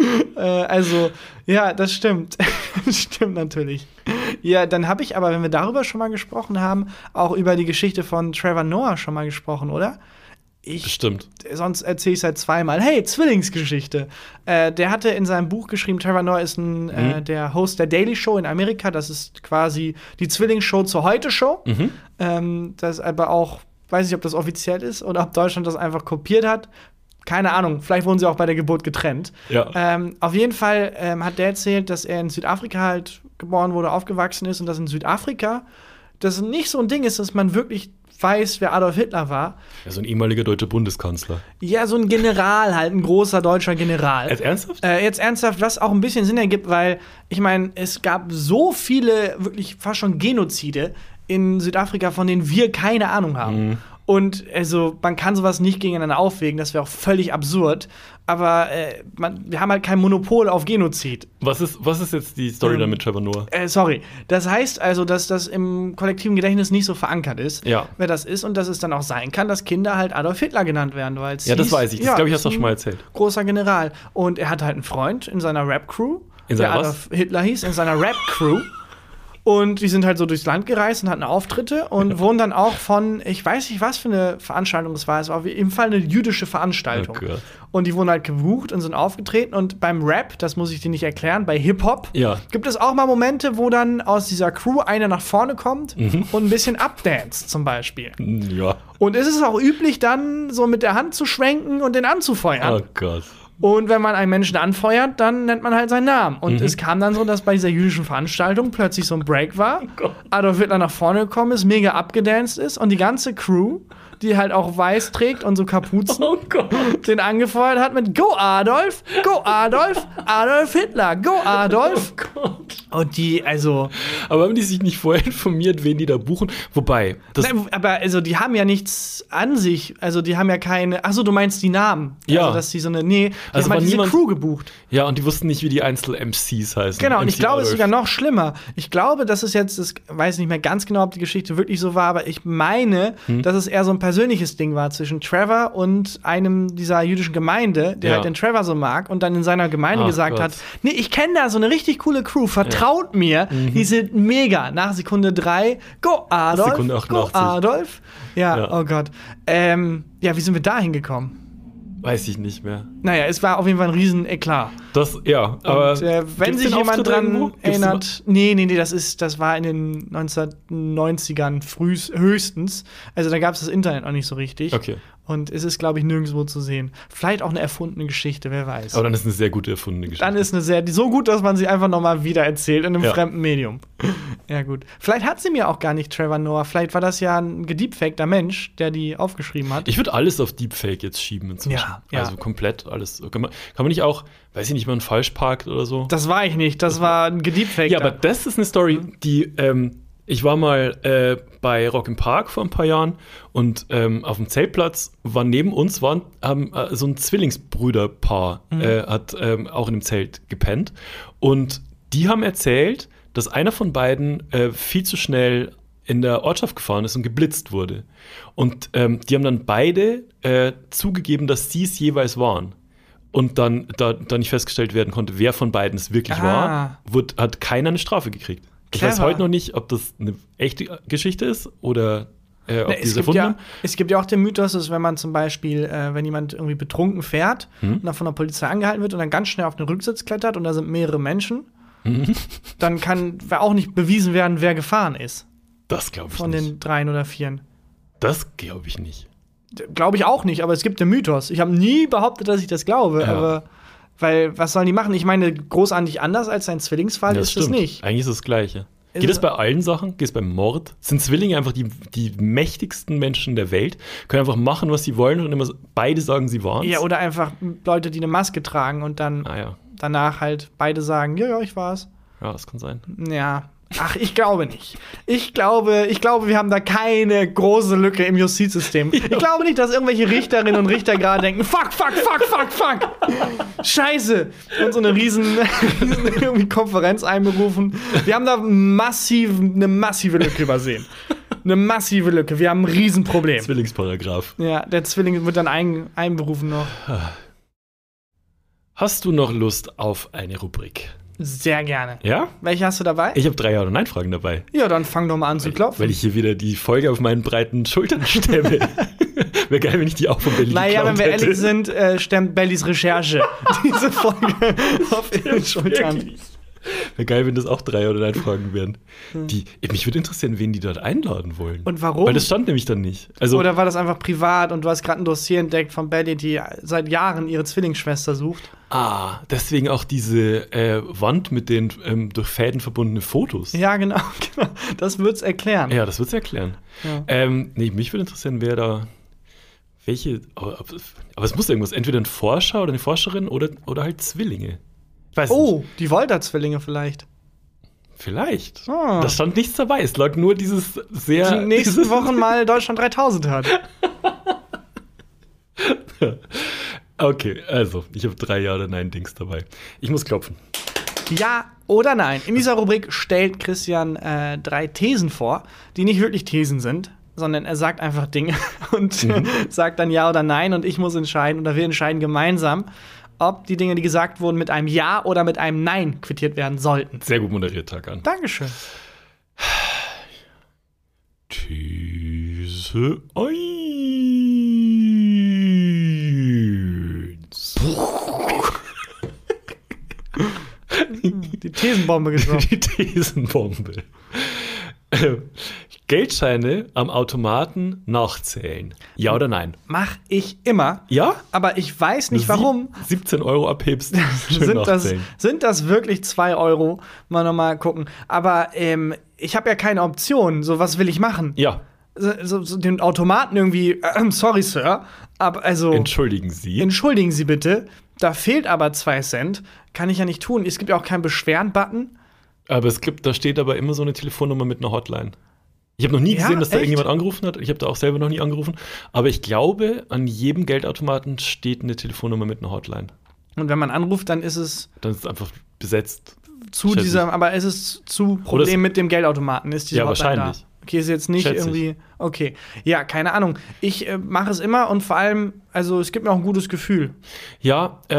Das stimmt. Das stimmt natürlich. Ja, dann habe ich aber, wenn wir darüber schon mal gesprochen haben, auch über die Geschichte von Trevor Noah schon mal gesprochen, oder? Bestimmt. Sonst erzähle ich es halt zweimal. Hey, Zwillingsgeschichte. Der hatte in seinem Buch geschrieben, Trevor Noah ist der Host der Daily Show in Amerika. Das ist quasi die Zwillingsshow zur Heute-Show. Das ist aber auch, weiß nicht, ob das offiziell ist oder ob Deutschland das einfach kopiert hat. Keine Ahnung, vielleicht wurden sie auch bei der Geburt getrennt. Ja. Auf jeden Fall hat der erzählt, dass er in Südafrika halt geboren wurde, aufgewachsen ist und dass in Südafrika das nicht so ein Ding ist, dass man wirklich weiß, wer Adolf Hitler war. Ja, so ein ehemaliger deutscher Bundeskanzler. Ja, so ein General halt, ein großer deutscher General. Jetzt ernsthaft? Jetzt ernsthaft, was auch ein bisschen Sinn ergibt, weil, ich meine, es gab so viele, wirklich fast schon Genozide in Südafrika, von denen wir keine Ahnung haben. Und man kann sowas nicht gegeneinander aufwägen, das wäre auch völlig absurd. Aber wir haben halt kein Monopol auf Genozid. Was ist jetzt die Story da mit Trevor Noah? Sorry. Das heißt also, dass das im kollektiven Gedächtnis nicht so verankert ist, wer das ist. Und dass es dann auch sein kann, dass Kinder halt Adolf Hitler genannt werden. Ja, das weiß ich. Das glaube ich, hast du auch schon mal erzählt. Großer General. Und er hat halt einen Freund in seiner Rap-Crew, der Adolf Hitler hieß, in seiner Rap-Crew. Und die sind halt so durchs Land gereist und hatten Auftritte und wurden dann auch von, ich weiß nicht, was für eine Veranstaltung es war auf jeden Fall eine jüdische Veranstaltung. Oh Gott. Und die wurden halt gebucht und sind aufgetreten. Und beim Rap, das muss ich dir nicht erklären, bei Hip-Hop gibt es auch mal Momente, wo dann aus dieser Crew einer nach vorne kommt und ein bisschen updanced zum Beispiel. Ja. Und es ist auch üblich, dann so mit der Hand zu schwenken und den anzufeuern. Oh Gott. Und wenn man einen Menschen anfeuert, dann nennt man halt seinen Namen. Und es kam dann so, dass bei dieser jüdischen Veranstaltung plötzlich so ein Break war. Adolf Hitler nach vorne gekommen ist, mega abgedanced ist und die ganze Crew, die halt auch weiß trägt und so Kapuzen, den angefeuert hat mit Go Adolf, Adolf Hitler, Go Adolf. Oh Gott. Und die, Aber haben die sich nicht vorher informiert, wen die da buchen? Wobei. Nein, aber die haben ja nichts an sich. Also die haben ja keine. Achso, du meinst die Namen. Ja. Also, dass die so eine. Nee, die haben halt diese Crew gebucht. Ja, und die wussten nicht, wie die Einzel-MCs heißen. Genau, und ich glaube, es ist Adolf. sogar noch schlimmer. Ich glaube, das ist jetzt, ich weiß nicht mehr ganz genau, ob die Geschichte wirklich so war, aber ich meine, dass es eher so ein persönliches Ding war zwischen Trevor und einem dieser jüdischen Gemeinde, der halt den Trevor so mag und dann in seiner Gemeinde gesagt hat, nee, ich kenne da so eine richtig coole Crew, vertraut mir, die sind mega. Nach Sekunde 3, Go Adolf, Sekunde 88. Go Adolf. Ja, oh Gott. Wie sind wir da hingekommen? Weiß ich nicht mehr. Naja, es war auf jeden Fall ein riesen Eklat. Aber und, wenn sich jemand dran erinnert, nee, das war in den 1990ern höchstens. Also da gab es das Internet noch nicht so richtig. Okay. Und es ist, glaube ich, nirgendwo zu sehen. Vielleicht auch eine erfundene Geschichte, wer weiß. Aber dann ist eine sehr gute erfundene Geschichte. Dann ist so gut, dass man sie einfach nochmal wieder erzählt in einem fremden Medium. Ja, gut. Vielleicht hat sie mir auch gar nicht Trevor Noah. Vielleicht war das ja ein gediebfakter Mensch, der die aufgeschrieben hat. Ich würde alles auf Deepfake jetzt schieben inzwischen. Ja. Also komplett alles. Kann man nicht auch, weiß ich nicht, mal falsch parkt oder so? Das war ich nicht. Das war ein gediebfakter. Ja, aber das ist eine Story, die ich war mal bei Rock im Park vor ein paar Jahren und auf dem Zeltplatz war neben uns so ein Zwillingsbrüderpaar, hat auch in dem Zelt gepennt. Und die haben erzählt, dass einer von beiden viel zu schnell in der Ortschaft gefahren ist und geblitzt wurde. Und die haben dann beide zugegeben, dass sie es jeweils waren. Und dann, da nicht festgestellt werden konnte, wer von beiden es wirklich war, hat keiner eine Strafe gekriegt. Ich weiß heute noch nicht, ob das eine echte Geschichte ist oder ob die erfunden haben. Es gibt ja auch den Mythos, dass wenn man zum Beispiel, wenn jemand irgendwie betrunken fährt und dann von der Polizei angehalten wird und dann ganz schnell auf den Rücksitz klettert und da sind mehrere Menschen, dann kann auch nicht bewiesen werden, wer gefahren ist. Das glaube ich von nicht. Von den 3 oder 4. Das glaube ich nicht. Glaube ich auch nicht, aber es gibt den Mythos. Ich habe nie behauptet, dass ich das glaube, aber weil, was sollen die machen? Ich meine, großartig anders als ein Zwillingsfall ist es nicht. Eigentlich ist es das Gleiche. Geht es bei allen Sachen? Geht es beim Mord? Sind Zwillinge einfach die mächtigsten Menschen der Welt? Können einfach machen, was sie wollen und immer beide sagen, sie waren es? Ja, oder einfach Leute, die eine Maske tragen und dann danach halt beide sagen, ja, ich war's. Ja, das kann sein. Ja. Ach, ich glaube nicht. Ich glaube, wir haben da keine große Lücke im Justizsystem. Ich glaube nicht, dass irgendwelche Richterinnen und Richter gerade denken, fuck. Scheiße. Und so eine riesen irgendwie Konferenz einberufen. Wir haben da eine massive Lücke übersehen. Eine massive Lücke. Wir haben ein Riesenproblem. Zwillingsparagraf. Ja, der Zwilling wird dann einberufen noch. Hast du noch Lust auf eine Rubrik? Sehr gerne. Ja? Welche hast du dabei? Ich habe 3 Ja- oder Nein-Fragen dabei. Ja, dann fang doch mal an zu klopfen. Weil ich hier wieder die Folge auf meinen breiten Schultern stemme. Wäre geil, wenn ich die auch von Belly Naja, wenn wir ehrlich sind, stemmt Bellys Recherche diese Folge auf ihren Schultern. Wäre geil, wenn das auch 3 Ja- oder Nein-Fragen wären. Mich würde interessieren, wen die dort einladen wollen. Und warum? Weil das stand nämlich dann nicht. Also, oder war das einfach privat und du hast gerade ein Dossier entdeckt von Belly, die seit Jahren ihre Zwillingsschwester sucht? Deswegen auch diese Wand mit den durch Fäden verbundenen Fotos. Ja, genau. Das wird's erklären. Ja, das wird's erklären. Ja. Mich würde interessieren, wer da welche. Aber es muss irgendwas. Entweder ein Forscher oder eine Forscherin oder halt Zwillinge. Ich weiß nicht. Die Volta-Zwillinge vielleicht. Vielleicht. Da stand nichts dabei. Es lag nur dieses sehr. Die nächsten Wochen mal Deutschland 3000 hat. Okay, also, ich habe 3 Ja- oder Nein-Dings dabei. Ich muss klopfen. Ja oder nein? In dieser Rubrik stellt Christian 3 Thesen vor, die nicht wirklich Thesen sind, sondern er sagt einfach Dinge und sagt dann Ja oder Nein und ich muss entscheiden oder wir entscheiden gemeinsam, ob die Dinge, die gesagt wurden, mit einem Ja oder mit einem Nein quittiert werden sollten. Sehr gut moderiert, Tarkan. Dankeschön. These 1. Die Thesenbombe getroffen. Die Thesenbombe. Geldscheine am Automaten nachzählen. Ja oder nein? Mach ich immer. Ja? Aber ich weiß nicht, warum. 17 € abhebst. Schön nachzählen. Sind das wirklich 2 €? Mal nochmal gucken. Aber ich habe ja keine Option. So, was will ich machen? Ja. So den Automaten irgendwie, sorry, Sir. Aber also. Entschuldigen Sie. Entschuldigen Sie bitte. Da fehlt aber 2 Cent. Kann ich ja nicht tun. Es gibt ja auch keinen Beschweren-Button. Aber da steht aber immer so eine Telefonnummer mit einer Hotline. Ich habe noch nie gesehen, dass da irgendjemand angerufen hat. Ich habe da auch selber noch nie angerufen. Aber ich glaube, an jedem Geldautomaten steht eine Telefonnummer mit einer Hotline. Und wenn man anruft, dann ist es. Dann ist es einfach besetzt. Aber ist es zu Problem mit dem Geldautomaten? Ist diese Hotline wahrscheinlich. Da? Okay, ist jetzt nicht irgendwie. Okay. Ja, keine Ahnung. Ich mache es immer und vor allem, also es gibt mir auch ein gutes Gefühl. Ja,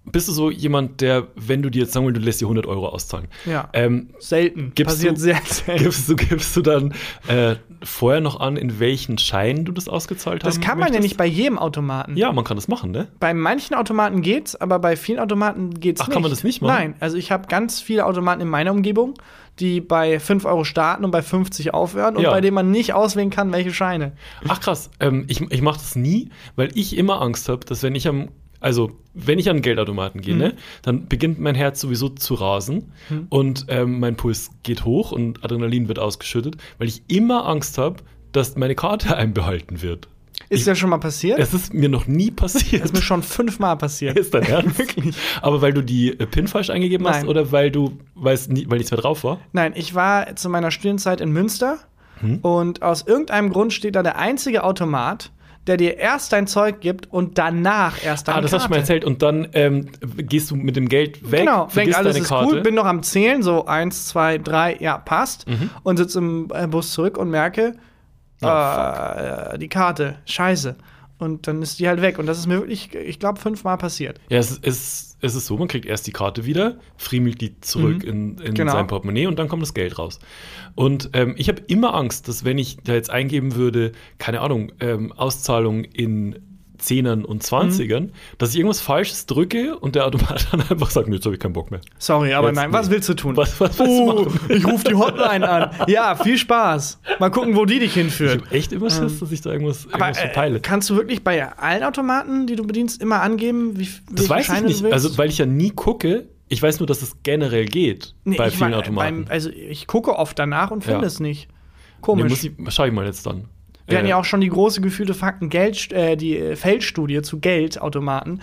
bist du so jemand, der, wenn du dir jetzt sagen wir, du lässt dir 100 Euro auszahlen. Ja. Selten. Passiert sehr selten. Gibst du dann vorher noch an, in welchen Schein du das ausgezahlt hast? Das kann man ja nicht bei jedem Automaten. Ja, man kann das machen, ne? Bei manchen Automaten geht's, aber bei vielen Automaten geht's nicht. Ach, kann man das nicht machen? Nein, also ich habe ganz viele Automaten in meiner Umgebung, die bei 5 Euro starten und bei 50 aufhören und bei denen man nicht auswählen kann, welche Scheine. Ach krass, ich mache das nie, weil ich immer Angst habe, dass wenn ich an den Geldautomaten gehe, ne, dann beginnt mein Herz sowieso zu rasen und mein Puls geht hoch und Adrenalin wird ausgeschüttet, weil ich immer Angst habe, dass meine Karte einbehalten wird. Ist ja schon mal passiert? Es ist mir noch nie passiert. Das ist mir schon 5-mal passiert. Ist dein Ernst? Wirklich? Aber weil du die PIN falsch eingegeben hast oder weil nichts mehr drauf war? Nein, ich war zu meiner Studienzeit in Münster und aus irgendeinem Grund steht da der einzige Automat, der dir erst dein Zeug gibt und danach erst deine Karte. Das hast du mir erzählt. Und dann gehst du mit dem Geld weg, genau, denk, alles deine ist Karte. Cool, bin noch am Zählen, so 1, 2, 3, ja, passt. Und sitze im Bus zurück und merke, die Karte, scheiße. Und dann ist die halt weg. Und das ist mir wirklich, ich glaube, 5-mal passiert. Ja, es ist so, man kriegt erst die Karte wieder, friemelt die zurück in sein Portemonnaie und dann kommt das Geld raus. Und ich habe immer Angst, dass wenn ich da jetzt eingeben würde, keine Ahnung, Auszahlung in Zehnern und 20ern, dass ich irgendwas Falsches drücke und der Automat dann einfach sagt, jetzt habe ich keinen Bock mehr. Sorry, aber jetzt nein, was willst du tun? Was willst du machen? Ich rufe die Hotline an. Ja, viel Spaß. Mal gucken, wo die dich hinführt. Ich habe echt immer Schiss, dass ich da irgendwas verpeile. Kannst du wirklich bei allen Automaten, die du bedienst, immer angeben, wie das weiß ich nicht, also weil ich ja nie gucke. Ich weiß nur, dass es generell geht bei vielen Automaten. Ich gucke oft danach und finde es nicht. Komisch. Schau ich mal jetzt dann. Wir hatten ja auch schon die große gefühlte Fakten die Feldstudie zu Geldautomaten,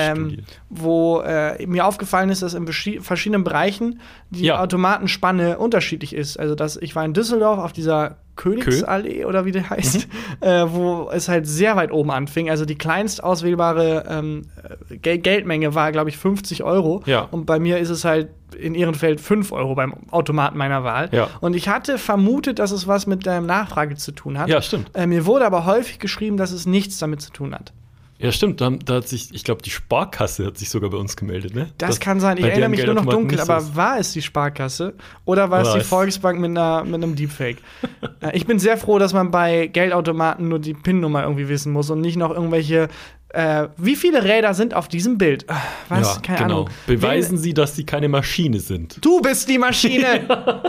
wo mir aufgefallen ist, dass in verschiedenen Bereichen die Automatenspanne unterschiedlich ist. Also ich war in Düsseldorf auf dieser Königsallee oder wie die heißt, wo es halt sehr weit oben anfing. Also die kleinst auswählbare Geldmenge war, glaube ich, 50 Euro. Ja. Und bei mir ist es halt in Ehrenfeld 5 Euro beim Automaten meiner Wahl. Ja. Und ich hatte vermutet, dass es was mit der Nachfrage zu tun hat. Ja, stimmt. Mir wurde aber häufig geschrieben, dass es nichts damit zu tun hat. Ja, stimmt. Da hat sich, ich glaube, die Sparkasse hat sich sogar bei uns gemeldet, ne? Das kann sein. Ich erinnere mich nur noch dunkel, aber war es die Sparkasse oder war es die Volksbank mit einem Deepfake? Ich bin sehr froh, dass man bei Geldautomaten nur die PIN-Nummer irgendwie wissen muss und nicht noch irgendwelche wie viele Räder sind auf diesem Bild? Keine Ahnung. Beweisen Sie, dass Sie keine Maschine sind. Du bist die Maschine!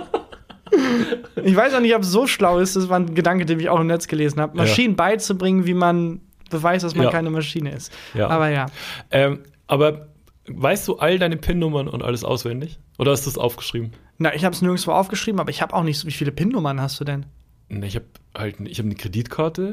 Ich weiß auch nicht, ob es so schlau ist. Das war ein Gedanke, den ich auch im Netz gelesen habe. Maschinen beizubringen, wie man beweist, dass man keine Maschine ist. Ja. Aber ja. Aber weißt du all deine PIN-Nummern und alles auswendig? Oder hast du es aufgeschrieben? Na, ich habe es nirgendwo aufgeschrieben, aber ich habe auch nicht so. Wie viele PIN-Nummern hast du denn? Ich habe eine Kreditkarte,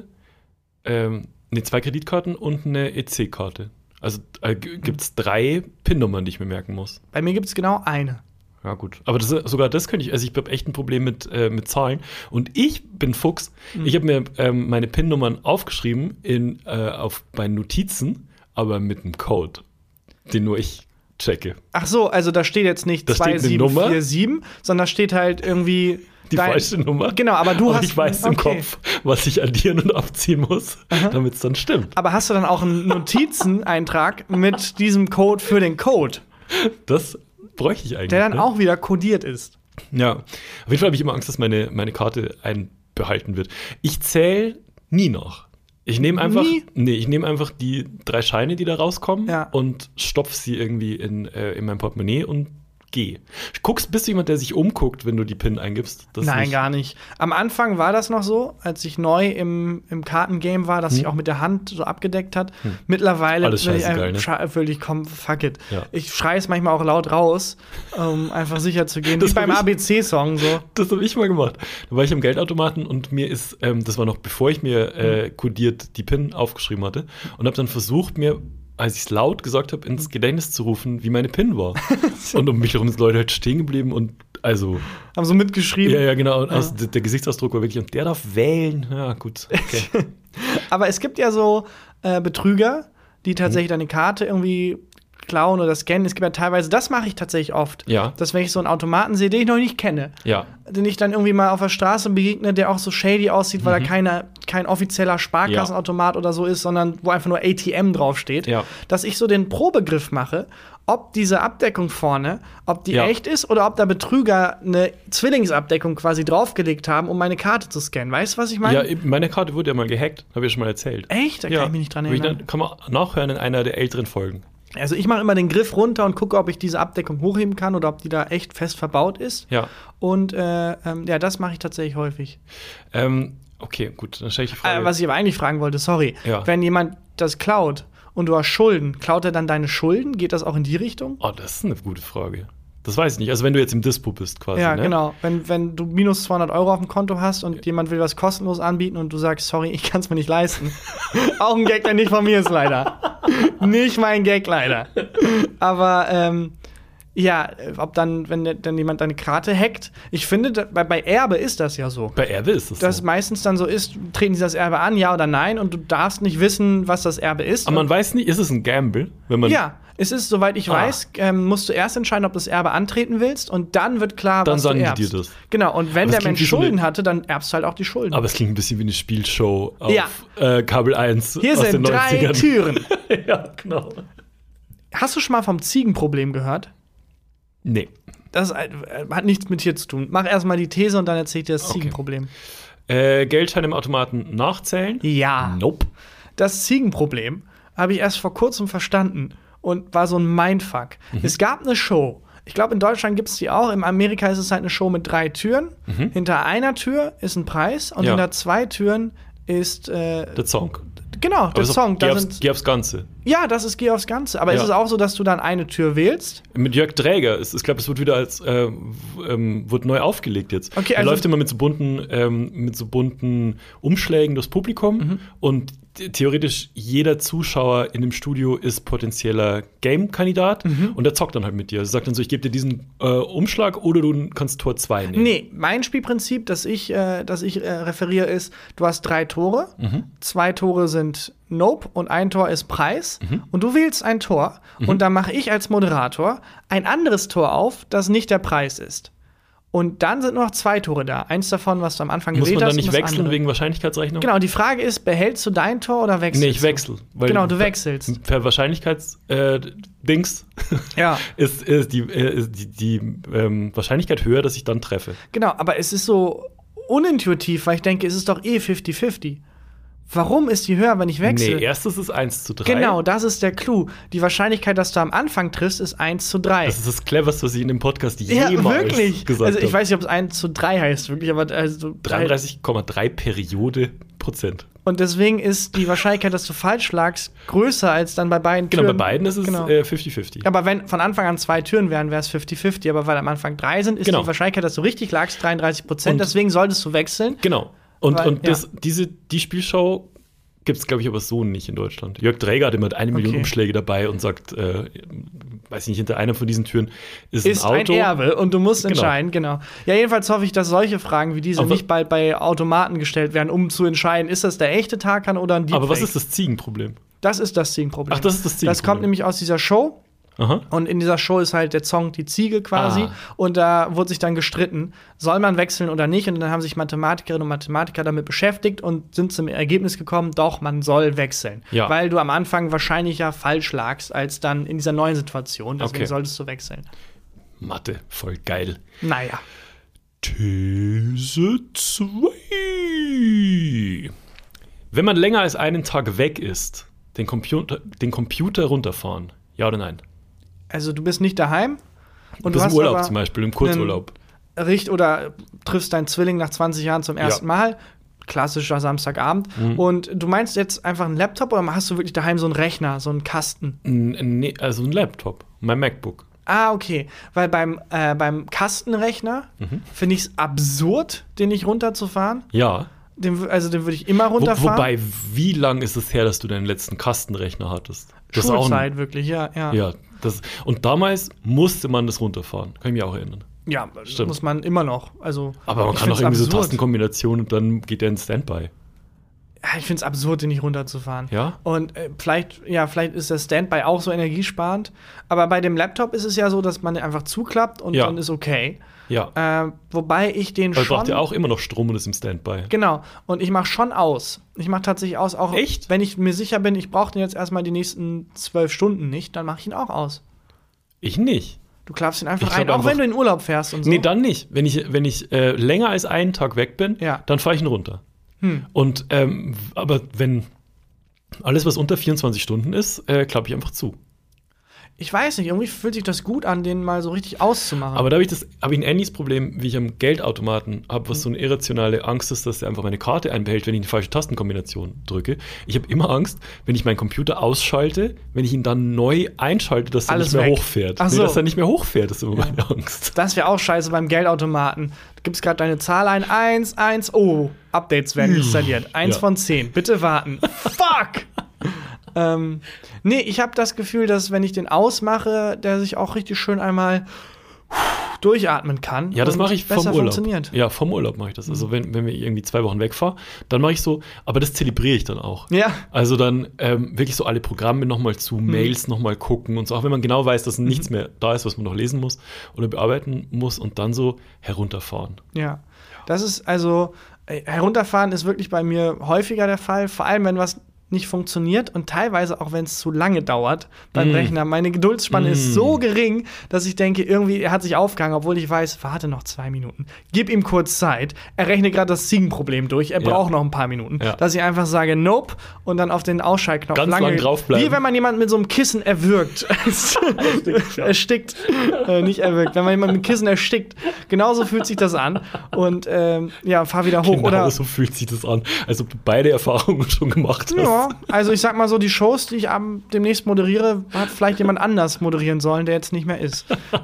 2 Kreditkarten und eine EC-Karte. Also gibt es 3 PIN-Nummern, die ich mir merken muss. Bei mir gibt es genau eine. Ja, gut. Aber sogar das könnte ich. Also, ich habe echt ein Problem mit Zahlen. Und ich bin Fuchs. Ich habe mir meine PIN-Nummern aufgeschrieben auf meinen Notizen, aber mit einem Code, den nur ich checke. Ach so, also da steht jetzt nicht 2747, sondern da steht halt irgendwie die falsche Nummer. Genau, aber du hast. Ich weiß im Kopf, was ich addieren und abziehen muss, damit es dann stimmt. Aber hast du dann auch einen Notizeneintrag mit diesem Code für den Code? Das bräuchte ich eigentlich. Der dann auch wieder kodiert ist. Ja. Auf jeden Fall habe ich immer Angst, dass meine Karte einbehalten wird. Ich zähle nie noch. Ich nehme einfach die 3 Scheine, die da rauskommen und stopfe sie irgendwie in mein Portemonnaie und gehe. Bist du jemand, der sich umguckt, wenn du die PIN eingibst? Nein, gar nicht. Am Anfang war das noch so, als ich neu im Kartengame war, dass sich auch mit der Hand so abgedeckt hat. Mittlerweile will ich komm, fuck it. Ja. Ich schreie es manchmal auch laut raus, um einfach sicher zu gehen. Das wie beim ABC-Song so. Das habe ich mal gemacht. Da war ich am Geldautomaten und mir ist, das war noch bevor ich mir kodiert die PIN aufgeschrieben hatte und habe dann versucht, mir als ich es laut gesagt habe, ins Gedächtnis zu rufen, wie meine PIN war. Und um mich herum sind Leute halt stehen geblieben und also. Haben so mitgeschrieben. Ja, genau. Und der Gesichtsausdruck war wirklich, und der darf wählen. Ja, gut. Okay. Aber es gibt ja so Betrüger, die tatsächlich deine Karte irgendwie klauen oder scannen. Es gibt ja teilweise, das mache ich tatsächlich oft. Ja. Dass wenn ich so einen Automaten sehe, den ich noch nicht kenne, den ich dann irgendwie mal auf der Straße begegne, der auch so shady aussieht, weil da kein offizieller Sparkassenautomat oder so ist, sondern wo einfach nur ATM draufsteht, dass ich so den Probegriff mache, ob diese Abdeckung vorne, ob die echt ist oder ob da Betrüger eine Zwillingsabdeckung quasi draufgelegt haben, um meine Karte zu scannen. Weißt du, was ich meine? Ja, meine Karte wurde ja mal gehackt, habe ich ja schon mal erzählt. Echt? Da kann ich mich nicht dran erinnern. Kann man nachhören in einer der älteren Folgen. Also ich mache immer den Griff runter und gucke, ob ich diese Abdeckung hochheben kann oder ob die da echt fest verbaut ist. Ja. Und das mache ich tatsächlich häufig. Okay, gut, dann stelle ich die Frage. Was ich aber eigentlich fragen wollte, sorry. Ja. Wenn jemand das klaut und du hast Schulden, klaut er dann deine Schulden? Geht das auch in die Richtung? Oh, das ist eine gute Frage. Das weiß ich nicht. Also wenn du jetzt im Dispo bist quasi, Ja, ne? genau. Wenn du minus 200 € auf dem Konto hast und jemand will was kostenlos anbieten und du sagst, sorry, ich kann es mir nicht leisten. Auch ein Gag, der nicht von mir ist, leider. Nicht mein Gag, leider. Aber ob dann, wenn dann jemand deine Karte hackt, ich finde, bei Erbe ist das ja so. Bei Erbe ist das Dass so. meistens dann so ist, treten sie das Erbe an, ja oder nein, und du darfst nicht wissen, was das Erbe ist. Aber man weiß nicht, ist es ein Gamble? Wenn man es ist, soweit ich weiß, musst du erst entscheiden, ob du das Erbe antreten willst und dann wird klar, dann was du erbst. Dann sagen die dir das. Genau, und wenn der Mensch Schulden hatte, dann erbst du halt auch die Schulden. Aber es klingt ein bisschen wie eine Spielshow auf Kabel 1 Hier aus den sind 90ern. 3 Türen. Ja, genau. Hast du schon mal vom Ziegenproblem gehört? Nee. Das hat nichts mit hier zu tun. Mach erstmal die These und dann erzähl ich dir das Ziegenproblem. Geldschein im Automaten nachzählen? Ja. Nope. Das Ziegenproblem habe ich erst vor kurzem verstanden und war so ein Mindfuck. Es gab eine Show. Ich glaube, in Deutschland gibt es die auch. In Amerika ist es halt eine Show mit 3 Türen. Hinter einer Tür ist ein Preis und hinter 2 Türen ist der Song. Genau, der Song. Geh aufs Ganze. Ja, das ist Geh aufs Ganze. Aber ist es auch so, dass du dann eine Tür wählst? Mit Jörg Dräger. Ich glaube, es wird wieder wird neu aufgelegt jetzt. Okay, er läuft immer mit so bunten Umschlägen durchs Publikum und theoretisch jeder Zuschauer in dem Studio ist potenzieller Game-Kandidat und der zockt dann halt mit dir. Er sagt dann so, ich gebe dir diesen Umschlag oder du kannst Tor 2 nehmen. Nee, mein Spielprinzip, das ich referiere, ist, du hast 3 Tore, 2 Tore sind Nope und 1 Tor ist Preis und du wählst ein Tor und dann mache ich als Moderator ein anderes Tor auf, das nicht der Preis ist. Und dann sind nur noch 2 Tore da. Eins davon, was du am Anfang gewählt hast. Muss man dann nicht und das wechseln andere. Wegen Wahrscheinlichkeitsrechnung? Genau, die Frage ist, behältst du dein Tor oder wechselst du? Nee, ich wechsle. Genau, du wechselst. Per Wahrscheinlichkeitsdings ist die Wahrscheinlichkeit höher, dass ich dann treffe. Genau, aber es ist so unintuitiv, weil ich denke, es ist doch 50-50. Warum ist die höher, wenn ich wechsle? Nee, erstes ist 1:3. Genau, das ist der Clou. Die Wahrscheinlichkeit, dass du am Anfang triffst, ist 1:3. Das ist das Cleverste, was ich in dem Podcast jemals wirklich gesagt habe. Also ich weiß nicht, ob es 1:3 heißt, wirklich, aber 33,3 Periode Prozent. Und deswegen ist die Wahrscheinlichkeit, dass du falsch lagst, größer als dann bei beiden Türen. Genau, bei beiden ist es 50-50. Aber wenn von Anfang an 2 Türen wären, wäre es 50-50. Aber weil am Anfang 3 sind, ist die Wahrscheinlichkeit, dass du richtig lagst, 33%. Deswegen solltest du wechseln. Genau. Die Spielshow gibt es, glaube ich, aber so nicht in Deutschland. Jörg Dräger hat immer 1 Million Umschläge dabei und sagt, weiß ich nicht, hinter einer von diesen Türen ist ein Auto. Ein Erbe und du musst entscheiden, genau. Ja, jedenfalls hoffe ich, dass solche Fragen wie diese nicht bald bei Automaten gestellt werden, um zu entscheiden, ist das der echte Tarkan oder ein Deepfake. Aber was ist das Ziegenproblem? Das ist das Ziegenproblem. Ach, das ist das Ziegenproblem. Das kommt nämlich aus dieser Show. Aha. Und in dieser Show ist halt der Song die Ziege quasi. Und da wurde sich dann gestritten, soll man wechseln oder nicht. Und dann haben sich Mathematikerinnen und Mathematiker damit beschäftigt und sind zum Ergebnis gekommen, doch, man soll wechseln. Ja. Weil du am Anfang wahrscheinlich ja falsch lagst, als dann in dieser neuen Situation. Deswegen solltest du wechseln. Mathe, voll geil. Naja. These 2. Wenn man länger als einen Tag weg ist, den Computer runterfahren. Ja oder nein? Also du bist nicht daheim und du hast im Urlaub zum Beispiel, im Kurzurlaub. Oder triffst deinen Zwilling nach 20 Jahren zum ersten Mal. Klassischer Samstagabend. Und du meinst jetzt einfach einen Laptop oder hast du wirklich daheim so einen Rechner, so einen Kasten? Nee, also ein Laptop, mein MacBook. Ah, okay. Weil beim Kastenrechner finde ich es absurd, den nicht runterzufahren. Ja. Den würde ich immer runterfahren. Wobei, wie lang ist es her, dass du deinen letzten Kastenrechner hattest? Das Schulzeit, wirklich, ja. Und damals musste man das runterfahren. Kann ich mich auch erinnern. Ja, stimmt. Muss man immer noch. Also, aber man kann doch irgendwie so Tastenkombinationen und dann geht der in Standby. ich finde es absurd, den nicht runterzufahren. Ja? Und vielleicht ist das Standby auch so energiesparend. Aber bei dem Laptop ist es ja so, dass man den einfach zuklappt und dann ist okay. Ja. Wobei ich den Weil schon. braucht ja auch immer noch Strom und ist im Standby. Genau. Und ich mache schon aus. Ich mache tatsächlich aus, auch Echt? wenn ich mir sicher bin, ich brauche den jetzt erstmal die nächsten 12 Stunden nicht, dann mache ich ihn auch aus. Ich nicht. Du klappst ihn einfach Ich ein, glaub auch wenn einfach- du in Urlaub fährst und so. Nee, dann nicht. Wenn ich länger als einen Tag weg bin, Ja. dann fahre ich ihn runter. Und aber wenn alles, was unter 24 Stunden ist, klappe ich einfach zu. Ich weiß nicht, irgendwie fühlt sich das gut an, den mal so richtig auszumachen. Aber da habe ich ein ähnliches Problem, wie ich am Geldautomaten habe, was so eine irrationale Angst ist, dass er einfach meine Karte einbehält, wenn ich eine falsche Tastenkombination drücke. Ich habe immer Angst, wenn ich meinen Computer ausschalte, wenn ich ihn dann neu einschalte, dass er Alles nicht mehr weg. hochfährt. Ach so. Dass er nicht mehr hochfährt, ist immer meine Angst. Das wäre auch scheiße beim Geldautomaten. Du gibst gerade deine Zahl ein, 1, 1, oh, Updates werden installiert. 1 Ja. von 10, bitte warten. Fuck! Nee, ich habe das Gefühl, dass wenn ich den ausmache, der sich auch richtig schön einmal durchatmen kann. Ja, das und mache ich vom besser Urlaub. funktioniert. Ja, vom Urlaub mache ich das. Also wenn wir irgendwie 2 Wochen wegfahren, dann mache ich so, aber das zelebriere ich dann auch. Ja. Also dann wirklich so alle Programme nochmal zu, Mails nochmal gucken und so, auch wenn man genau weiß, dass nichts mehr da ist, was man noch lesen muss oder bearbeiten muss und dann so herunterfahren. Ja. Das ist also, herunterfahren ist wirklich bei mir häufiger der Fall, vor allem wenn was nicht funktioniert und teilweise auch wenn es zu lange dauert beim Rechner. Meine Geduldsspanne ist so gering, dass ich denke, irgendwie er hat sich aufgehangen, obwohl ich weiß, warte noch 2 Minuten. Gib ihm kurz Zeit. Er rechnet gerade das Ziegenproblem durch. Er braucht noch ein paar Minuten. Ja. Dass ich einfach sage, nope und dann auf den Ausschaltknopf Ganz lang draufbleiben. Wie wenn man jemanden mit so einem Kissen erwürgt. Erstickt. Nicht erwürgt. Wenn man jemanden mit einem Kissen erstickt. Genauso fühlt sich das an. Und fahr wieder hoch. Genau Oder so fühlt sich das an, als ob du beide Erfahrungen schon gemacht hast. ja, also ich sag mal so, die Shows, die ich demnächst moderiere, hat vielleicht jemand anders moderieren sollen, der jetzt nicht mehr ist.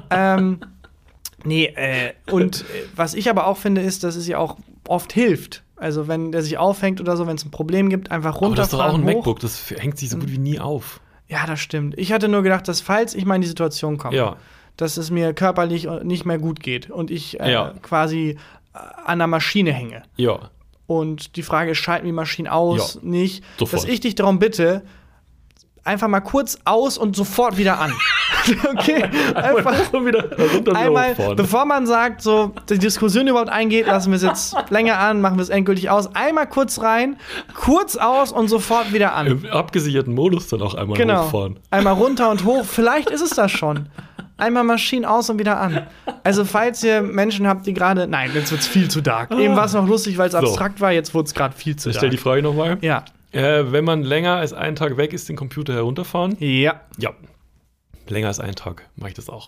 Was ich aber auch finde, ist, dass es ja auch oft hilft. Also wenn der sich aufhängt oder so, wenn es ein Problem gibt, einfach Aber das ist doch auch runterfahren, ein hoch. MacBook, das hängt sich so gut wie nie auf. Ja, das stimmt. Ich hatte nur gedacht, dass falls ich mal in die Situation komme, Ja. dass es mir körperlich nicht mehr gut geht und ich quasi an der Maschine hänge. Ja. Und die Frage ist, schalten wir die Maschinen aus, Ja, nicht? sofort. Dass ich dich darum bitte, einfach mal kurz aus und sofort wieder an. Okay? Einfach wieder runter einmal, bevor man sagt, so die Diskussion überhaupt eingeht, lassen wir es jetzt länger an, machen wir es endgültig aus. Einmal kurz rein, kurz aus und sofort wieder an. Im abgesicherten Modus dann auch einmal Genau. hochfahren. Einmal runter und hoch. Vielleicht ist es das schon. Einmal Maschinen aus und wieder an. Also, falls ihr Menschen habt, die gerade. Nein, jetzt wird's viel zu dark. Eben war es noch lustig, weil es abstrakt war, jetzt wurde es gerade viel zu Ich dark. stelle die Frage nochmal. Ja. Wenn man länger als einen Tag weg ist, den Computer herunterfahren? Ja. Ja. Länger als einen Tag mache ich das auch.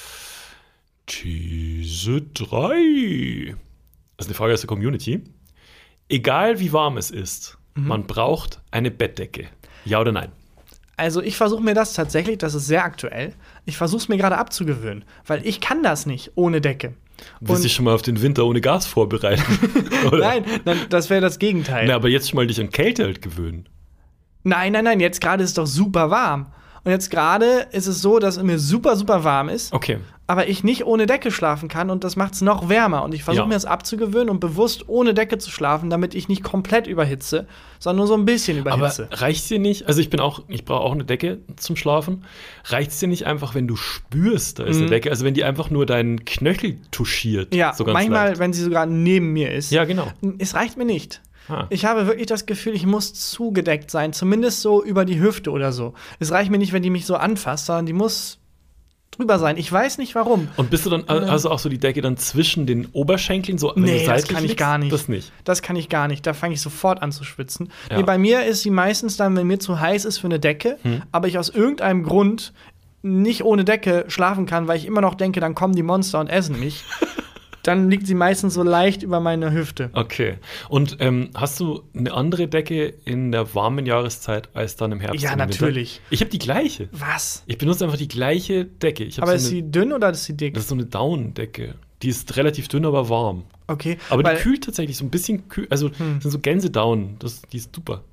These 3. Das ist eine Frage aus der Community. Egal wie warm es ist, man braucht eine Bettdecke. Ja oder nein? Also ich versuche mir das tatsächlich, das ist sehr aktuell, ich versuche es mir gerade abzugewöhnen, weil ich kann das nicht ohne Decke. Willst dich schon mal auf den Winter ohne Gas vorbereiten? Oder? Nein, das wäre das Gegenteil. Na, aber jetzt schon mal dich an Kälte halt gewöhnen. Nein, jetzt gerade ist es doch super warm. Und jetzt gerade ist es so, dass es mir super, super warm ist, Okay. aber ich nicht ohne Decke schlafen kann und das macht es noch wärmer. Und ich versuche Ja. mir das abzugewöhnen und bewusst ohne Decke zu schlafen, damit ich nicht komplett überhitze, sondern nur so ein bisschen überhitze. Aber reicht's dir nicht? Also ich brauche auch eine Decke zum Schlafen. Reicht's dir nicht einfach, wenn du spürst, da ist eine Decke? Also wenn die einfach nur deinen Knöchel touchiert? Ja, so ganz manchmal, leicht. wenn sie sogar neben mir ist. Ja, genau. Es reicht mir nicht. Ah. Ich habe wirklich das Gefühl, ich muss zugedeckt sein, zumindest so über die Hüfte oder so. Es reicht mir nicht, wenn die mich so anfasst, sondern die muss drüber sein. Ich weiß nicht warum. Und bist du dann also auch so die Decke dann zwischen den Oberschenkeln so? wenn du Nee, das seitlich kann ich liegst? gar nicht. Das nicht. Das kann ich gar nicht. Da fange ich sofort an zu schwitzen. Ja. Nee, bei mir ist sie meistens dann, wenn mir zu heiß ist für eine Decke, aber ich aus irgendeinem Grund nicht ohne Decke schlafen kann, weil ich immer noch denke, dann kommen die Monster und essen mich. Dann liegt sie meistens so leicht über meiner Hüfte. Okay. Und hast du eine andere Decke in der warmen Jahreszeit als dann im Herbst? Ja, und im Winter? natürlich. Ich habe die gleiche. Was? Ich benutze einfach die gleiche Decke. Ich hab Aber so ist eine, sie dünn oder ist sie dick? das ist so eine Daunendecke. Die ist relativ dünn, aber warm. Okay. Aber weil, die kühlt tatsächlich so ein bisschen kühl. Also sind so Gänsedaunen. Die ist super.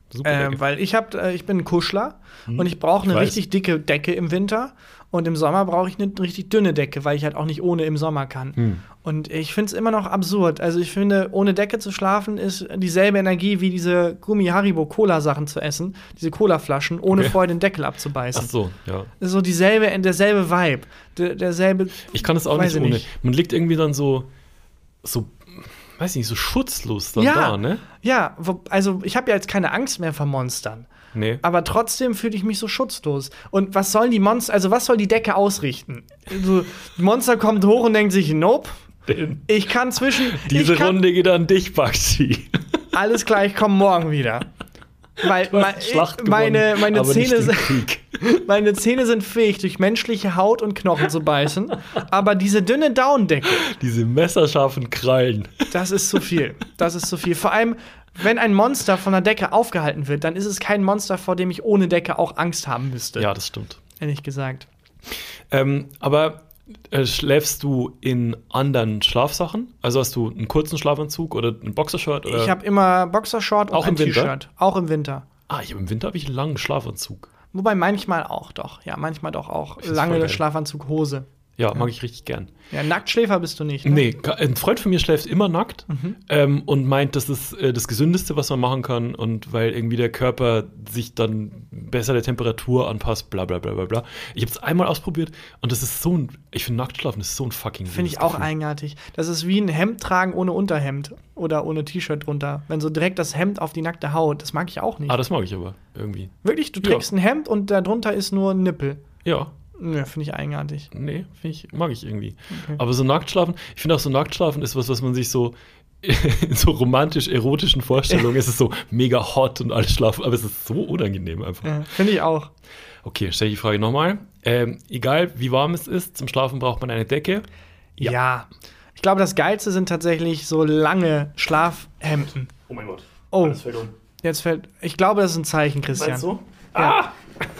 Super Decke. Weil ich bin ein Kuschler und ich brauche eine richtig dicke Decke im Winter. Und im Sommer brauche ich eine richtig dünne Decke, weil ich halt auch nicht ohne im Sommer kann. Und ich finde es immer noch absurd. Also ich finde, ohne Decke zu schlafen ist dieselbe Energie wie diese Gummi-Haribo-Cola-Sachen zu essen, diese Cola-Flaschen, ohne vorher den Deckel abzubeißen. Ach so, ja. Das ist so derselbe Vibe. Derselbe. Ich kann das auch nicht ohne. Man liegt irgendwie dann so, weiß nicht, so schutzlos dann da, ne? Ja, also ich habe ja jetzt keine Angst mehr vor Monstern. Nee. Aber trotzdem fühle ich mich so schutzlos. Und was sollen die Monster, also was soll die Decke ausrichten? Also, die Monster kommt hoch und denkt sich, nope. Ich kann Diese Runde geht an dich, Bakshi. Alles klar, ich komme morgen wieder. Weil meine Zähne sind fähig, durch menschliche Haut und Knochen zu beißen. Aber diese dünne Daunendecke. Diese messerscharfen Krallen. Das ist zu viel. Das ist zu viel. Vor allem, wenn ein Monster von der Decke aufgehalten wird, dann ist es kein Monster, vor dem ich ohne Decke auch Angst haben müsste. Ja, das stimmt. Ehrlich gesagt. Aber schläfst du in anderen Schlafsachen? Also hast du einen kurzen Schlafanzug oder ein Boxershort? Oder? Ich habe immer Boxershort und auch ein im Winter? T-Shirt. Auch im Winter. Im Winter habe ich einen langen Schlafanzug. Wobei manchmal auch doch. Ja, manchmal doch auch. Das ist voll Lange geil. Schlafanzughose. Ja, mag ich richtig gern. Ja, Nacktschläfer bist du nicht. Ne? Nee, ein Freund von mir schläft immer nackt und meint, das ist das Gesündeste, was man machen kann und weil irgendwie der Körper sich dann besser der Temperatur anpasst, bla bla bla bla bla. Ich habe es einmal ausprobiert und das ist ich finde Nacktschlafen ist so ein fucking Finde ich auch eigenartig. Das ist wie ein Hemd tragen ohne Unterhemd oder ohne T-Shirt drunter. Wenn so direkt das Hemd auf die nackte Haut, das mag ich auch nicht. Das mag ich aber irgendwie. Wirklich, du trägst ein Hemd und darunter ist nur ein Nippel. Ja. Ja, finde ich eigenartig. Nee, mag ich irgendwie. Okay. Aber so Nacktschlafen, ich finde auch so Nacktschlafen ist was man sich so in so romantisch-erotischen Vorstellungen ist es so mega hot und alles schlafen, aber es ist so unangenehm einfach. Ja, finde ich auch. Okay, stelle ich die Frage nochmal. Egal wie warm es ist, zum Schlafen braucht man eine Decke. Ja. Ich glaube, das Geilste sind tatsächlich so lange Schlafhemden. Oh mein Gott. Oh, alles fällt um. Ich glaube, das ist ein Zeichen, Christian. Meinst du? Ja.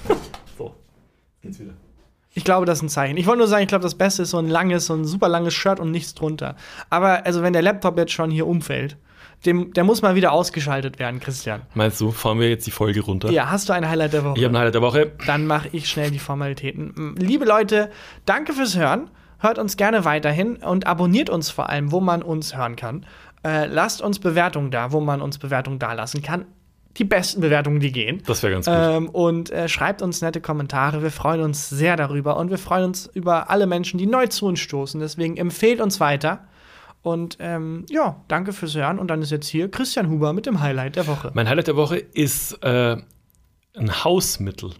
So, geht's wieder. Ich glaube, das ist ein Zeichen. Ich wollte nur sagen, ich glaube, das Beste ist so ein super langes Shirt und nichts drunter. Aber also, wenn der Laptop jetzt schon hier umfällt, der muss mal wieder ausgeschaltet werden, Christian. Meinst du, fahren wir jetzt die Folge runter? Ja, hast du ein Highlight der Woche? Ich habe ein Highlight der Woche. Dann mache ich schnell die Formalitäten. Liebe Leute, danke fürs Hören. Hört uns gerne weiterhin und abonniert uns vor allem, wo man uns hören kann. Lasst uns Bewertungen da, wo man uns Bewertungen da lassen kann. Die besten Bewertungen, die gehen. Das wäre ganz gut. Und schreibt uns nette Kommentare. Wir freuen uns sehr darüber. Und wir freuen uns über alle Menschen, die neu zu uns stoßen. Deswegen empfehlt uns weiter. Und danke fürs Hören. Und dann ist jetzt hier Christian Huber mit dem Highlight der Woche. Mein Highlight der Woche ist ein Hausmittel.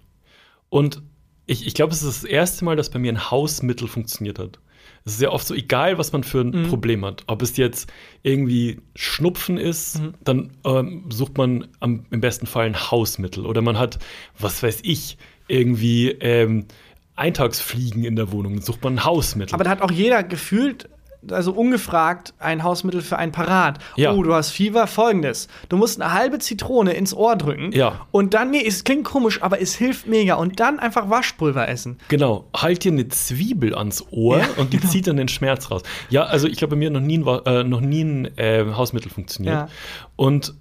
Und ich glaube, es ist das erste Mal, dass bei mir ein Hausmittel funktioniert hat. Es ist ja oft so, egal was man für ein Problem hat. Ob es jetzt irgendwie Schnupfen ist, dann sucht man im besten Fall ein Hausmittel. Oder man hat, was weiß ich, irgendwie Eintagsfliegen in der Wohnung, dann sucht man ein Hausmittel. Aber da hat auch jeder gefühlt, also ungefragt, ein Hausmittel für einen parat. Ja. Oh, du hast Fieber, folgendes. Du musst eine halbe Zitrone ins Ohr drücken. Ja. Und dann, es klingt komisch, aber es hilft mega. Und dann einfach Waschpulver essen. Genau. Halt dir eine Zwiebel ans Ohr und die zieht dann den Schmerz raus. Ja, also ich glaube, bei mir hat noch nie ein Hausmittel funktioniert. Ja. Und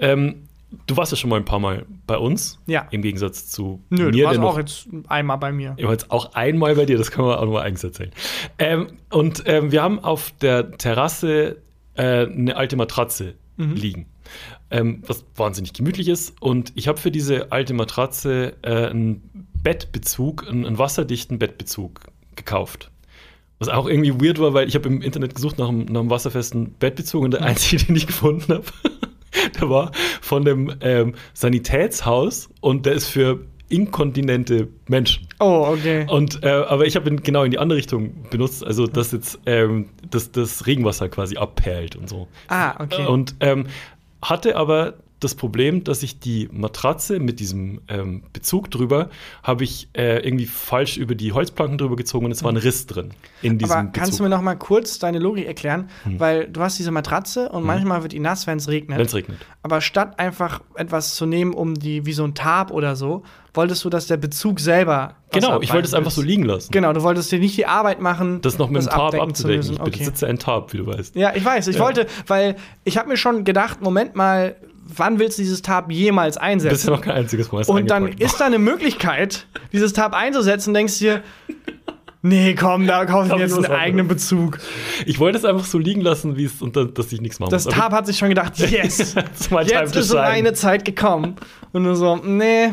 du warst ja schon mal ein paar Mal bei uns. Ja. Im Gegensatz zu mir. mir. Du warst auch jetzt einmal bei mir. Ich war jetzt auch einmal bei dir, das kann man auch nur eigens erzählen. Wir haben auf der Terrasse eine alte Matratze liegen, was wahnsinnig gemütlich ist. Und ich habe für diese alte Matratze einen Bettbezug, einen wasserdichten Bettbezug gekauft. Was auch irgendwie weird war, weil ich habe im Internet gesucht nach einem wasserfesten Bettbezug und der einzige, den ich gefunden habe, der war von dem Sanitätshaus und der ist für inkontinente Menschen. Oh, okay. Und aber ich habe ihn genau in die andere Richtung benutzt, also dass jetzt das Regenwasser quasi abperlt und so. Ah, okay. Und hatte aber das Problem, dass ich die Matratze mit diesem Bezug drüber, habe ich irgendwie falsch über die Holzplanken drüber gezogen und es war ein Riss drin in diesem Aber kannst du mir noch mal kurz deine Logik erklären? Weil du hast diese Matratze und manchmal wird die nass, wenn es regnet. Wenn es regnet. Aber statt einfach etwas zu nehmen, wie so ein Tarp oder so, wolltest du, dass der Bezug selber Genau, ich wollte es einfach so liegen lassen. Genau, du wolltest dir nicht die Arbeit machen, das noch mit dem Tarp abzudecken. Ich Okay. besitze ein Tarp, wie du weißt. Ja, ich weiß. Ich wollte, weil ich habe mir schon gedacht, Moment mal, wann willst du dieses Tab jemals einsetzen? Das ist ja noch kein einziges Mal. Und dann ist da eine Möglichkeit, dieses Tab einzusetzen, denkst dir, nee, komm, da kaufe ich jetzt einen eigenen Bezug. Ich wollte es einfach so liegen lassen, wie es, und dass ich nichts machen muss. Das Tab hat sich schon gedacht, yes, jetzt ist so eine Zeit gekommen. Und du so, nee,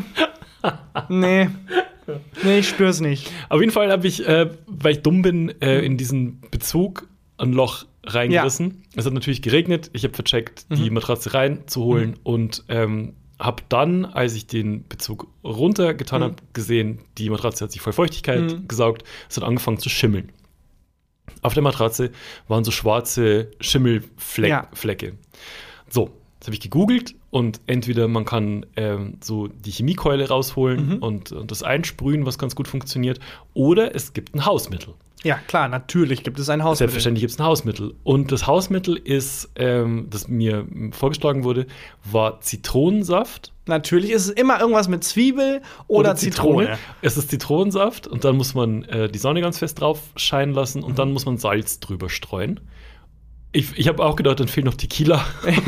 ich spür's nicht. Auf jeden Fall habe ich, weil ich dumm bin, in diesen Bezug ein Loch reingerissen. Ja. Es hat natürlich geregnet. Ich habe vercheckt, die Matratze reinzuholen und habe dann, als ich den Bezug runtergetan habe, gesehen, die Matratze hat sich voll Feuchtigkeit gesaugt. Es hat angefangen zu schimmeln. Auf der Matratze waren so schwarze Schimmelflecke. So, jetzt habe ich gegoogelt und entweder man kann so die Chemiekeule rausholen und das einsprühen, was ganz gut funktioniert, oder es gibt ein Hausmittel. Ja, klar, natürlich gibt es ein Hausmittel. Selbstverständlich gibt es ein Hausmittel. Und das Hausmittel ist, das mir vorgeschlagen wurde, war Zitronensaft. Natürlich ist es immer irgendwas mit Zwiebel oder Zitrone. Es ist Zitronensaft und dann muss man die Sonne ganz fest drauf scheinen lassen und dann muss man Salz drüber streuen. Ich habe auch gedacht, dann fehlt noch Tequila.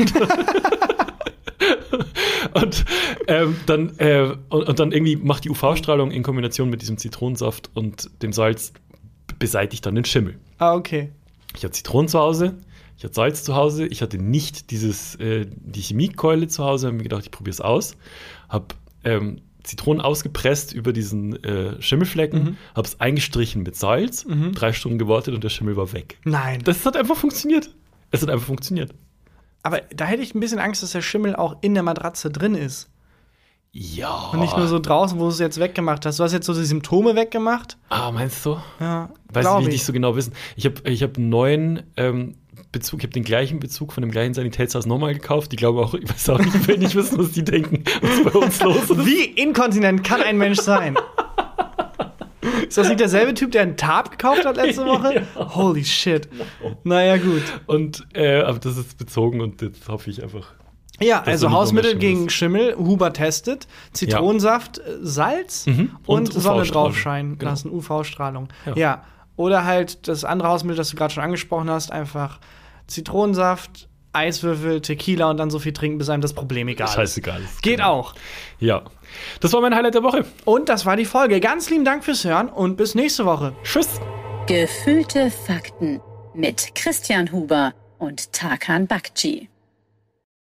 Und dann irgendwie macht die UV-Strahlung in Kombination mit diesem Zitronensaft und dem Salz beseitigt dann den Schimmel. Ah, okay. Ich hatte Zitronen zu Hause, ich hatte Salz zu Hause, ich hatte nicht die Chemiekeule zu Hause, habe mir gedacht, ich probiere es aus. Habe Zitronen ausgepresst über diesen Schimmelflecken, habe es eingestrichen mit Salz, 3 Stunden gewartet und der Schimmel war weg. Nein. Das hat einfach funktioniert. Es hat einfach funktioniert. Aber da hätte ich ein bisschen Angst, dass der Schimmel auch in der Matratze drin ist. Ja. Und nicht nur so draußen, wo du es jetzt weggemacht hast. Du hast jetzt so die Symptome weggemacht. Ah, meinst du? Ja, weiß ich nicht so genau wissen. Ich hab einen neuen Bezug, ich habe den gleichen Bezug von dem gleichen Sanitätshaus nochmal gekauft. Die glaube auch, ich weiß auch nicht, ich will nicht wissen, was die denken, was bei uns los ist. Wie inkontinent kann ein Mensch sein? Ist das nicht derselbe Typ, der einen Tab gekauft hat letzte Woche? Ja. Holy shit. Naja, gut. Und aber das ist bezogen und jetzt hoffe ich einfach. Ja, also Hausmittel gegen Schimmel, Huber testet, Zitronensaft, Salz und Sonne draufscheinen lassen, UV-Strahlung. Ja. Oder halt das andere Hausmittel, das du gerade schon angesprochen hast, einfach Zitronensaft, Eiswürfel, Tequila und dann so viel trinken, bis einem das Problem egal ist. Scheißegal. Geht auch. Ja. Das war mein Highlight der Woche. Und das war die Folge. Ganz lieben Dank fürs Hören und bis nächste Woche. Tschüss. Gefühlte Fakten mit Christian Huber und Tarkan Bakci.